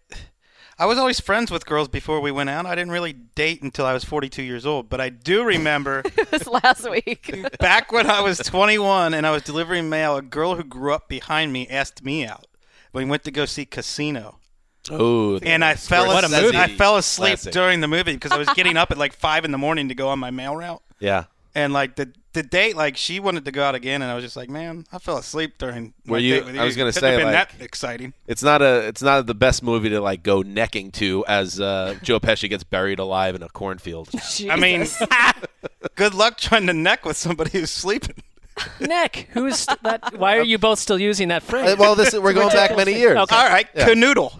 I was always friends with girls before we went out. I didn't really date until I was 42 years old, but I do remember This last week. back when I was 21 and I was delivering mail, a girl who grew up behind me asked me out. We went to go see Casino. Oh, And I fell What a asleep. movie. I fell asleep Classic. during the movie because I was getting up at like 5 in the morning to go on my mail route. Yeah. And like the date, like she wanted to go out again, and I was just like, man, I fell asleep during Were my you- date with you. I was gonna Couldn't say, have been like- that exciting. It's not the best movie to like go necking to as Joe Pesci gets buried alive in a cornfield. I mean, good luck trying to neck with somebody who's sleeping. Nick, who's that? Why are you both still using that phrase? Well, we're going back many years. Okay. All right, Yeah. canoodle.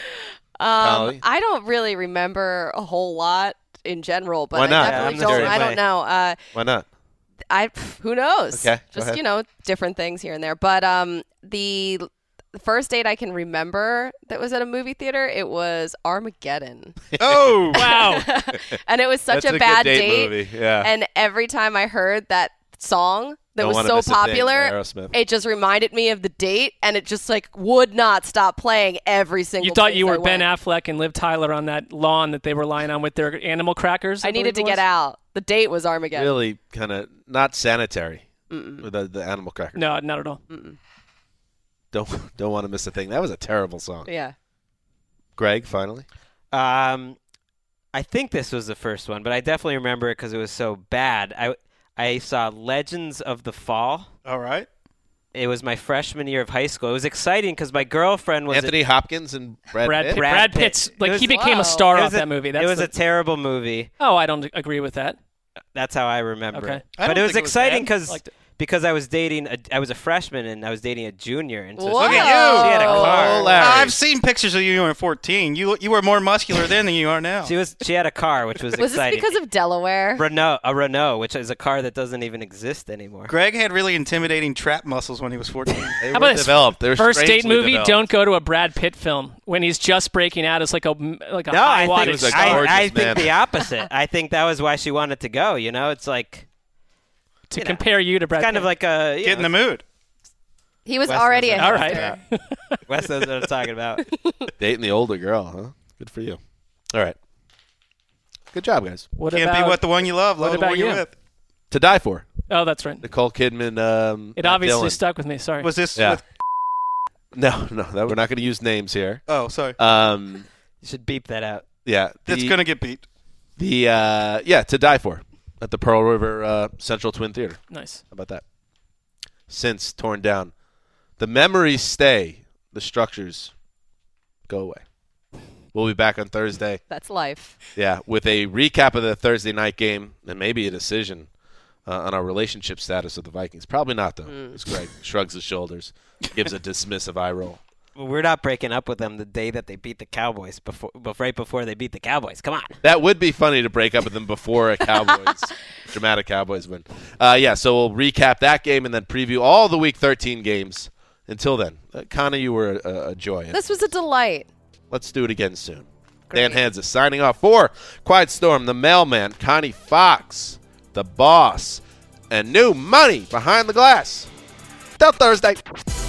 Holly? I don't really remember a whole lot in general, but Why not? I definitely I'm the don't. same I way. don't know. Why not? Who knows? Okay, go Just ahead. different things here and there. But the first date I can remember that was at a movie theater, it was Armageddon, Oh, Wow. and it was such That's a a bad good date date. movie. Yeah. And every time I heard that song that Don't was Wanna so Miss a Thing by popular. Aerosmith. It just reminded me of the date, and it just like would not stop playing every single. You thought place you were I Ben went. Affleck and Liv Tyler on that lawn that they were lying on with their animal crackers. I needed to believe it get was? out. The date was Armageddon. Really kind of not sanitary with the animal crackers. No, not at all. Don't want to miss a thing. That was a terrible song. Yeah. Greg, finally. I think this was the first one, but I definitely remember it because it was so bad. I saw Legends of the Fall. All right. It was my freshman year of high school. It was exciting because my girlfriend was Anthony Hopkins and Brad Pitt. Brad Pitt. Pitt's like It was- he became Whoa. a star It off was that movie. That's it was the- a terrible movie. Oh, I don't agree with that. That's how I remember Okay. it. I But don't it was think it was exciting bad. because I was dating. I was a freshman and I was dating a junior. And so Whoa. Look at she had a Oh, car. Larry. I've seen pictures of you when you were 14. You were more muscular then than you are now. She had a car, which was Was this exciting. because of Delaware? A Renault, which is a car that doesn't even exist anymore. Greg had really intimidating trap muscles when he was 14. They How were about this developed. They were first date strangely movie? developed. Don't go to a Brad Pitt film when he's just breaking out as like a No, high I wattage think, was a star. gorgeous I think man. the opposite. I think that was why she wanted to go. You know, it's like to compare you to Brad kind Pitt. of like a Get in the mood. He was Wes already a knows All hipster. right. Wes knows what I'm talking about. Dating the older girl, huh? Good for you. All right. Good job, guys. What Can't about be what the one you love. Love what the one about you're you? with. To Die For. Oh, that's right. Nicole Kidman. It Matt obviously Dillon. stuck with me. Sorry. Was this Yeah. with... No, we're not going to use names here. Oh, sorry. You should beep that out. Yeah. It's going to get beat. To Die For at the Pearl River Central Twin Theater. Nice. How about that? Since torn down. The memories stay. The structures go away. We'll be back on Thursday. That's life. Yeah, with a recap of the Thursday night game and maybe a decision on our relationship status with the Vikings. Probably not, though. As Greg shrugs his shoulders, gives a dismissive eye roll. Well, we're not breaking up with them the day that they beat the Cowboys, right before they beat the Cowboys. Come on. That would be funny to break up with them before a Cowboys, dramatic Cowboys win. So we'll recap that game and then preview all the Week 13 games. Until then, Connie, you were a joy. This was a delight. Let's do it again soon. Dan Hansa signing off for Quiet Storm, the mailman, Connie Fox, the boss, and new money behind the glass. Till Thursday.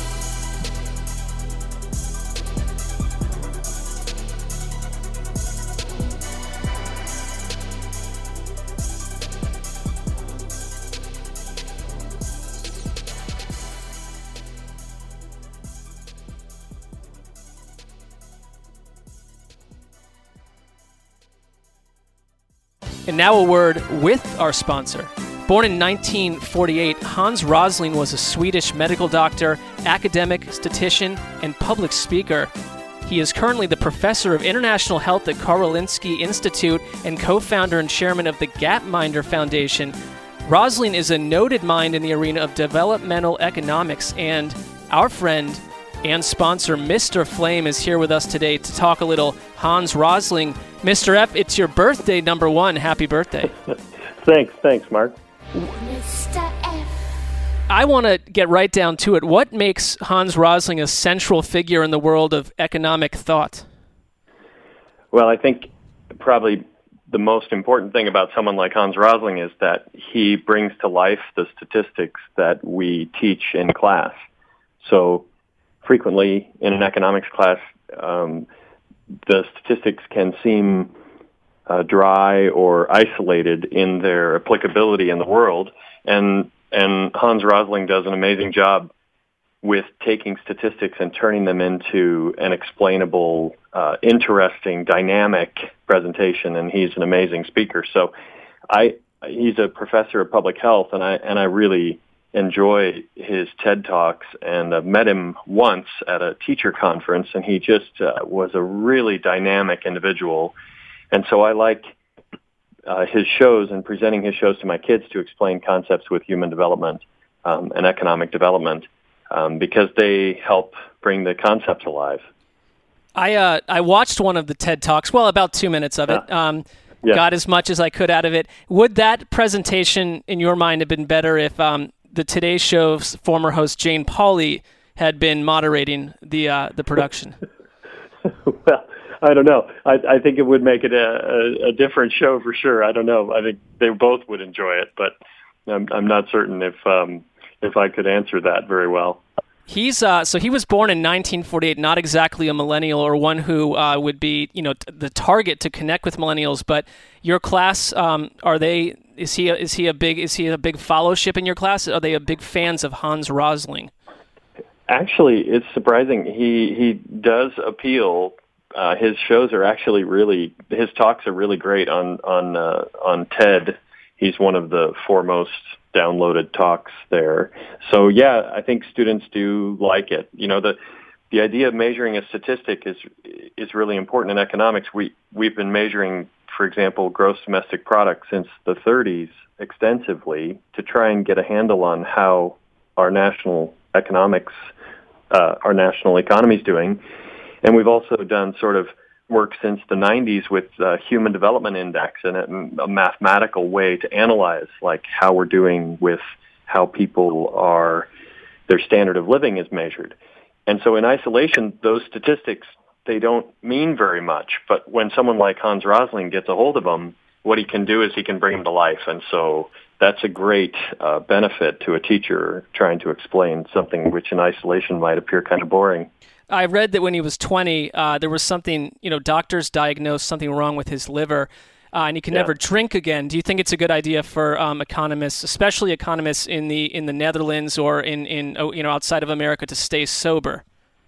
And now a word with our sponsor. Born in 1948, Hans Rosling was a Swedish medical doctor, academic, statistician, and public speaker. He is currently the professor of international health at Karolinski Institute and co-founder and chairman of the Gapminder Foundation. Rosling is a noted mind in the arena of developmental economics, and our friend and sponsor, Mr. Flame, is here with us today to talk a little Hans Rosling. Mr. F, it's your birthday, number one. Happy birthday. Thanks, Mark. Mr. F. I want to get right down to it. What makes Hans Rosling a central figure in the world of economic thought? Well, I think probably the most important thing about someone like Hans Rosling is that he brings to life the statistics that we teach in class. So frequently in an economics class, the statistics can seem dry or isolated in their applicability in the world, and Hans Rosling does an amazing job with taking statistics and turning them into an explainable, interesting, dynamic presentation, and he's an amazing speaker. So he's a professor of public health, and I really enjoy his TED Talks, and I've met him once at a teacher conference, and he just was a really dynamic individual. And so I like his shows and presenting his shows to my kids to explain concepts with human development and economic development because they help bring the concepts alive. I watched one of the TED Talks, well, about 2 minutes of it. Yeah. Got as much as I could out of it. Would that presentation, in your mind, have been better if the Today Show's former host, Jane Pauley, had been moderating the production? Well, I don't know. I think it would make it a different show for sure. I don't know. I think they both would enjoy it, but I'm not certain if I could answer that very well. He's so he was born in 1948, not exactly a millennial or one who would be the target to connect with millennials. But your class, is he a big fellowship in your class? Are they big fans of Hans Rosling? Actually, it's surprising. He does appeal. His shows are actually his talks are really great on TED. He's one of the foremost downloaded talks there. So yeah, I think students do like it. The idea of measuring a statistic is really important in economics. We've been measuring, for example, gross domestic product since the 30s extensively to try and get a handle on how our national economy is doing. And we've also done sort of work since the 90s with Human Development Index and a mathematical way to analyze like how we're doing with how people their standard of living is measured. And so in isolation, those statistics, they don't mean very much. But when someone like Hans Rosling gets a hold of them, what he can do is he can bring them to life. And so that's a great benefit to a teacher trying to explain something which in isolation might appear kind of boring. I read that when he was 20, there was something, doctors diagnosed something wrong with his liver, and he can never drink again. Do you think it's a good idea for economists, especially economists in the Netherlands or in outside of America, to stay sober?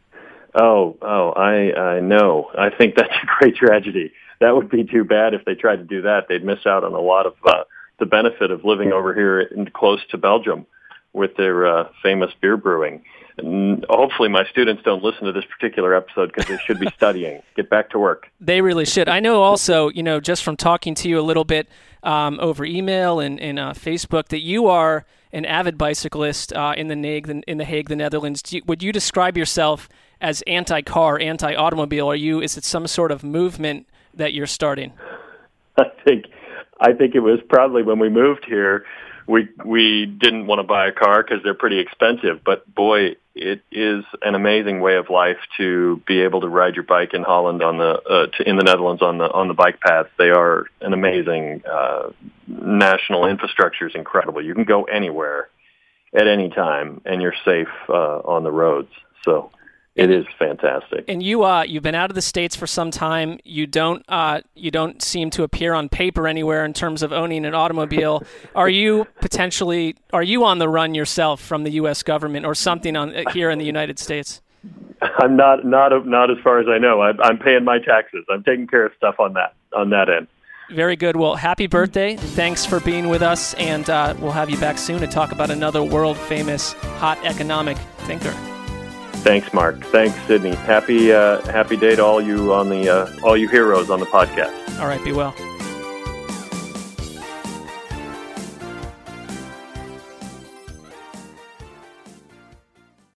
I know. I think that's a great tragedy. That would be too bad if they tried to do that. They'd miss out on a lot of the benefit of living over here close to Belgium with their famous beer brewing. And hopefully my students don't listen to this particular episode because they should be studying. Get back to work. They really should. I know also, just from talking to you a little bit over email and Facebook, that you are an avid bicyclist in The Hague, the Netherlands. Would you describe yourself as anti-car, anti-automobile? Is it some sort of movement that you're starting? I think it was probably when we moved here, we didn't want to buy a car because they're pretty expensive. But boy, it is an amazing way of life to be able to ride your bike in Holland in the Netherlands on the bike paths. They are an amazing national infrastructure is incredible. You can go anywhere at any time, and you're safe on the roads. So it is fantastic. And you've been out of the States for some time. You don't seem to appear on paper anywhere in terms of owning an automobile. Are you on the run yourself from the U.S. government or something here in the United States? I'm not as far as I know. I'm paying my taxes. I'm taking care of stuff on that end. Very good. Well, happy birthday. Thanks for being with us, and we'll have you back soon to talk about another world-famous hot economic thinker. Thanks, Mark. Thanks, Sydney. Happy day to all you heroes on the podcast. All right, be well.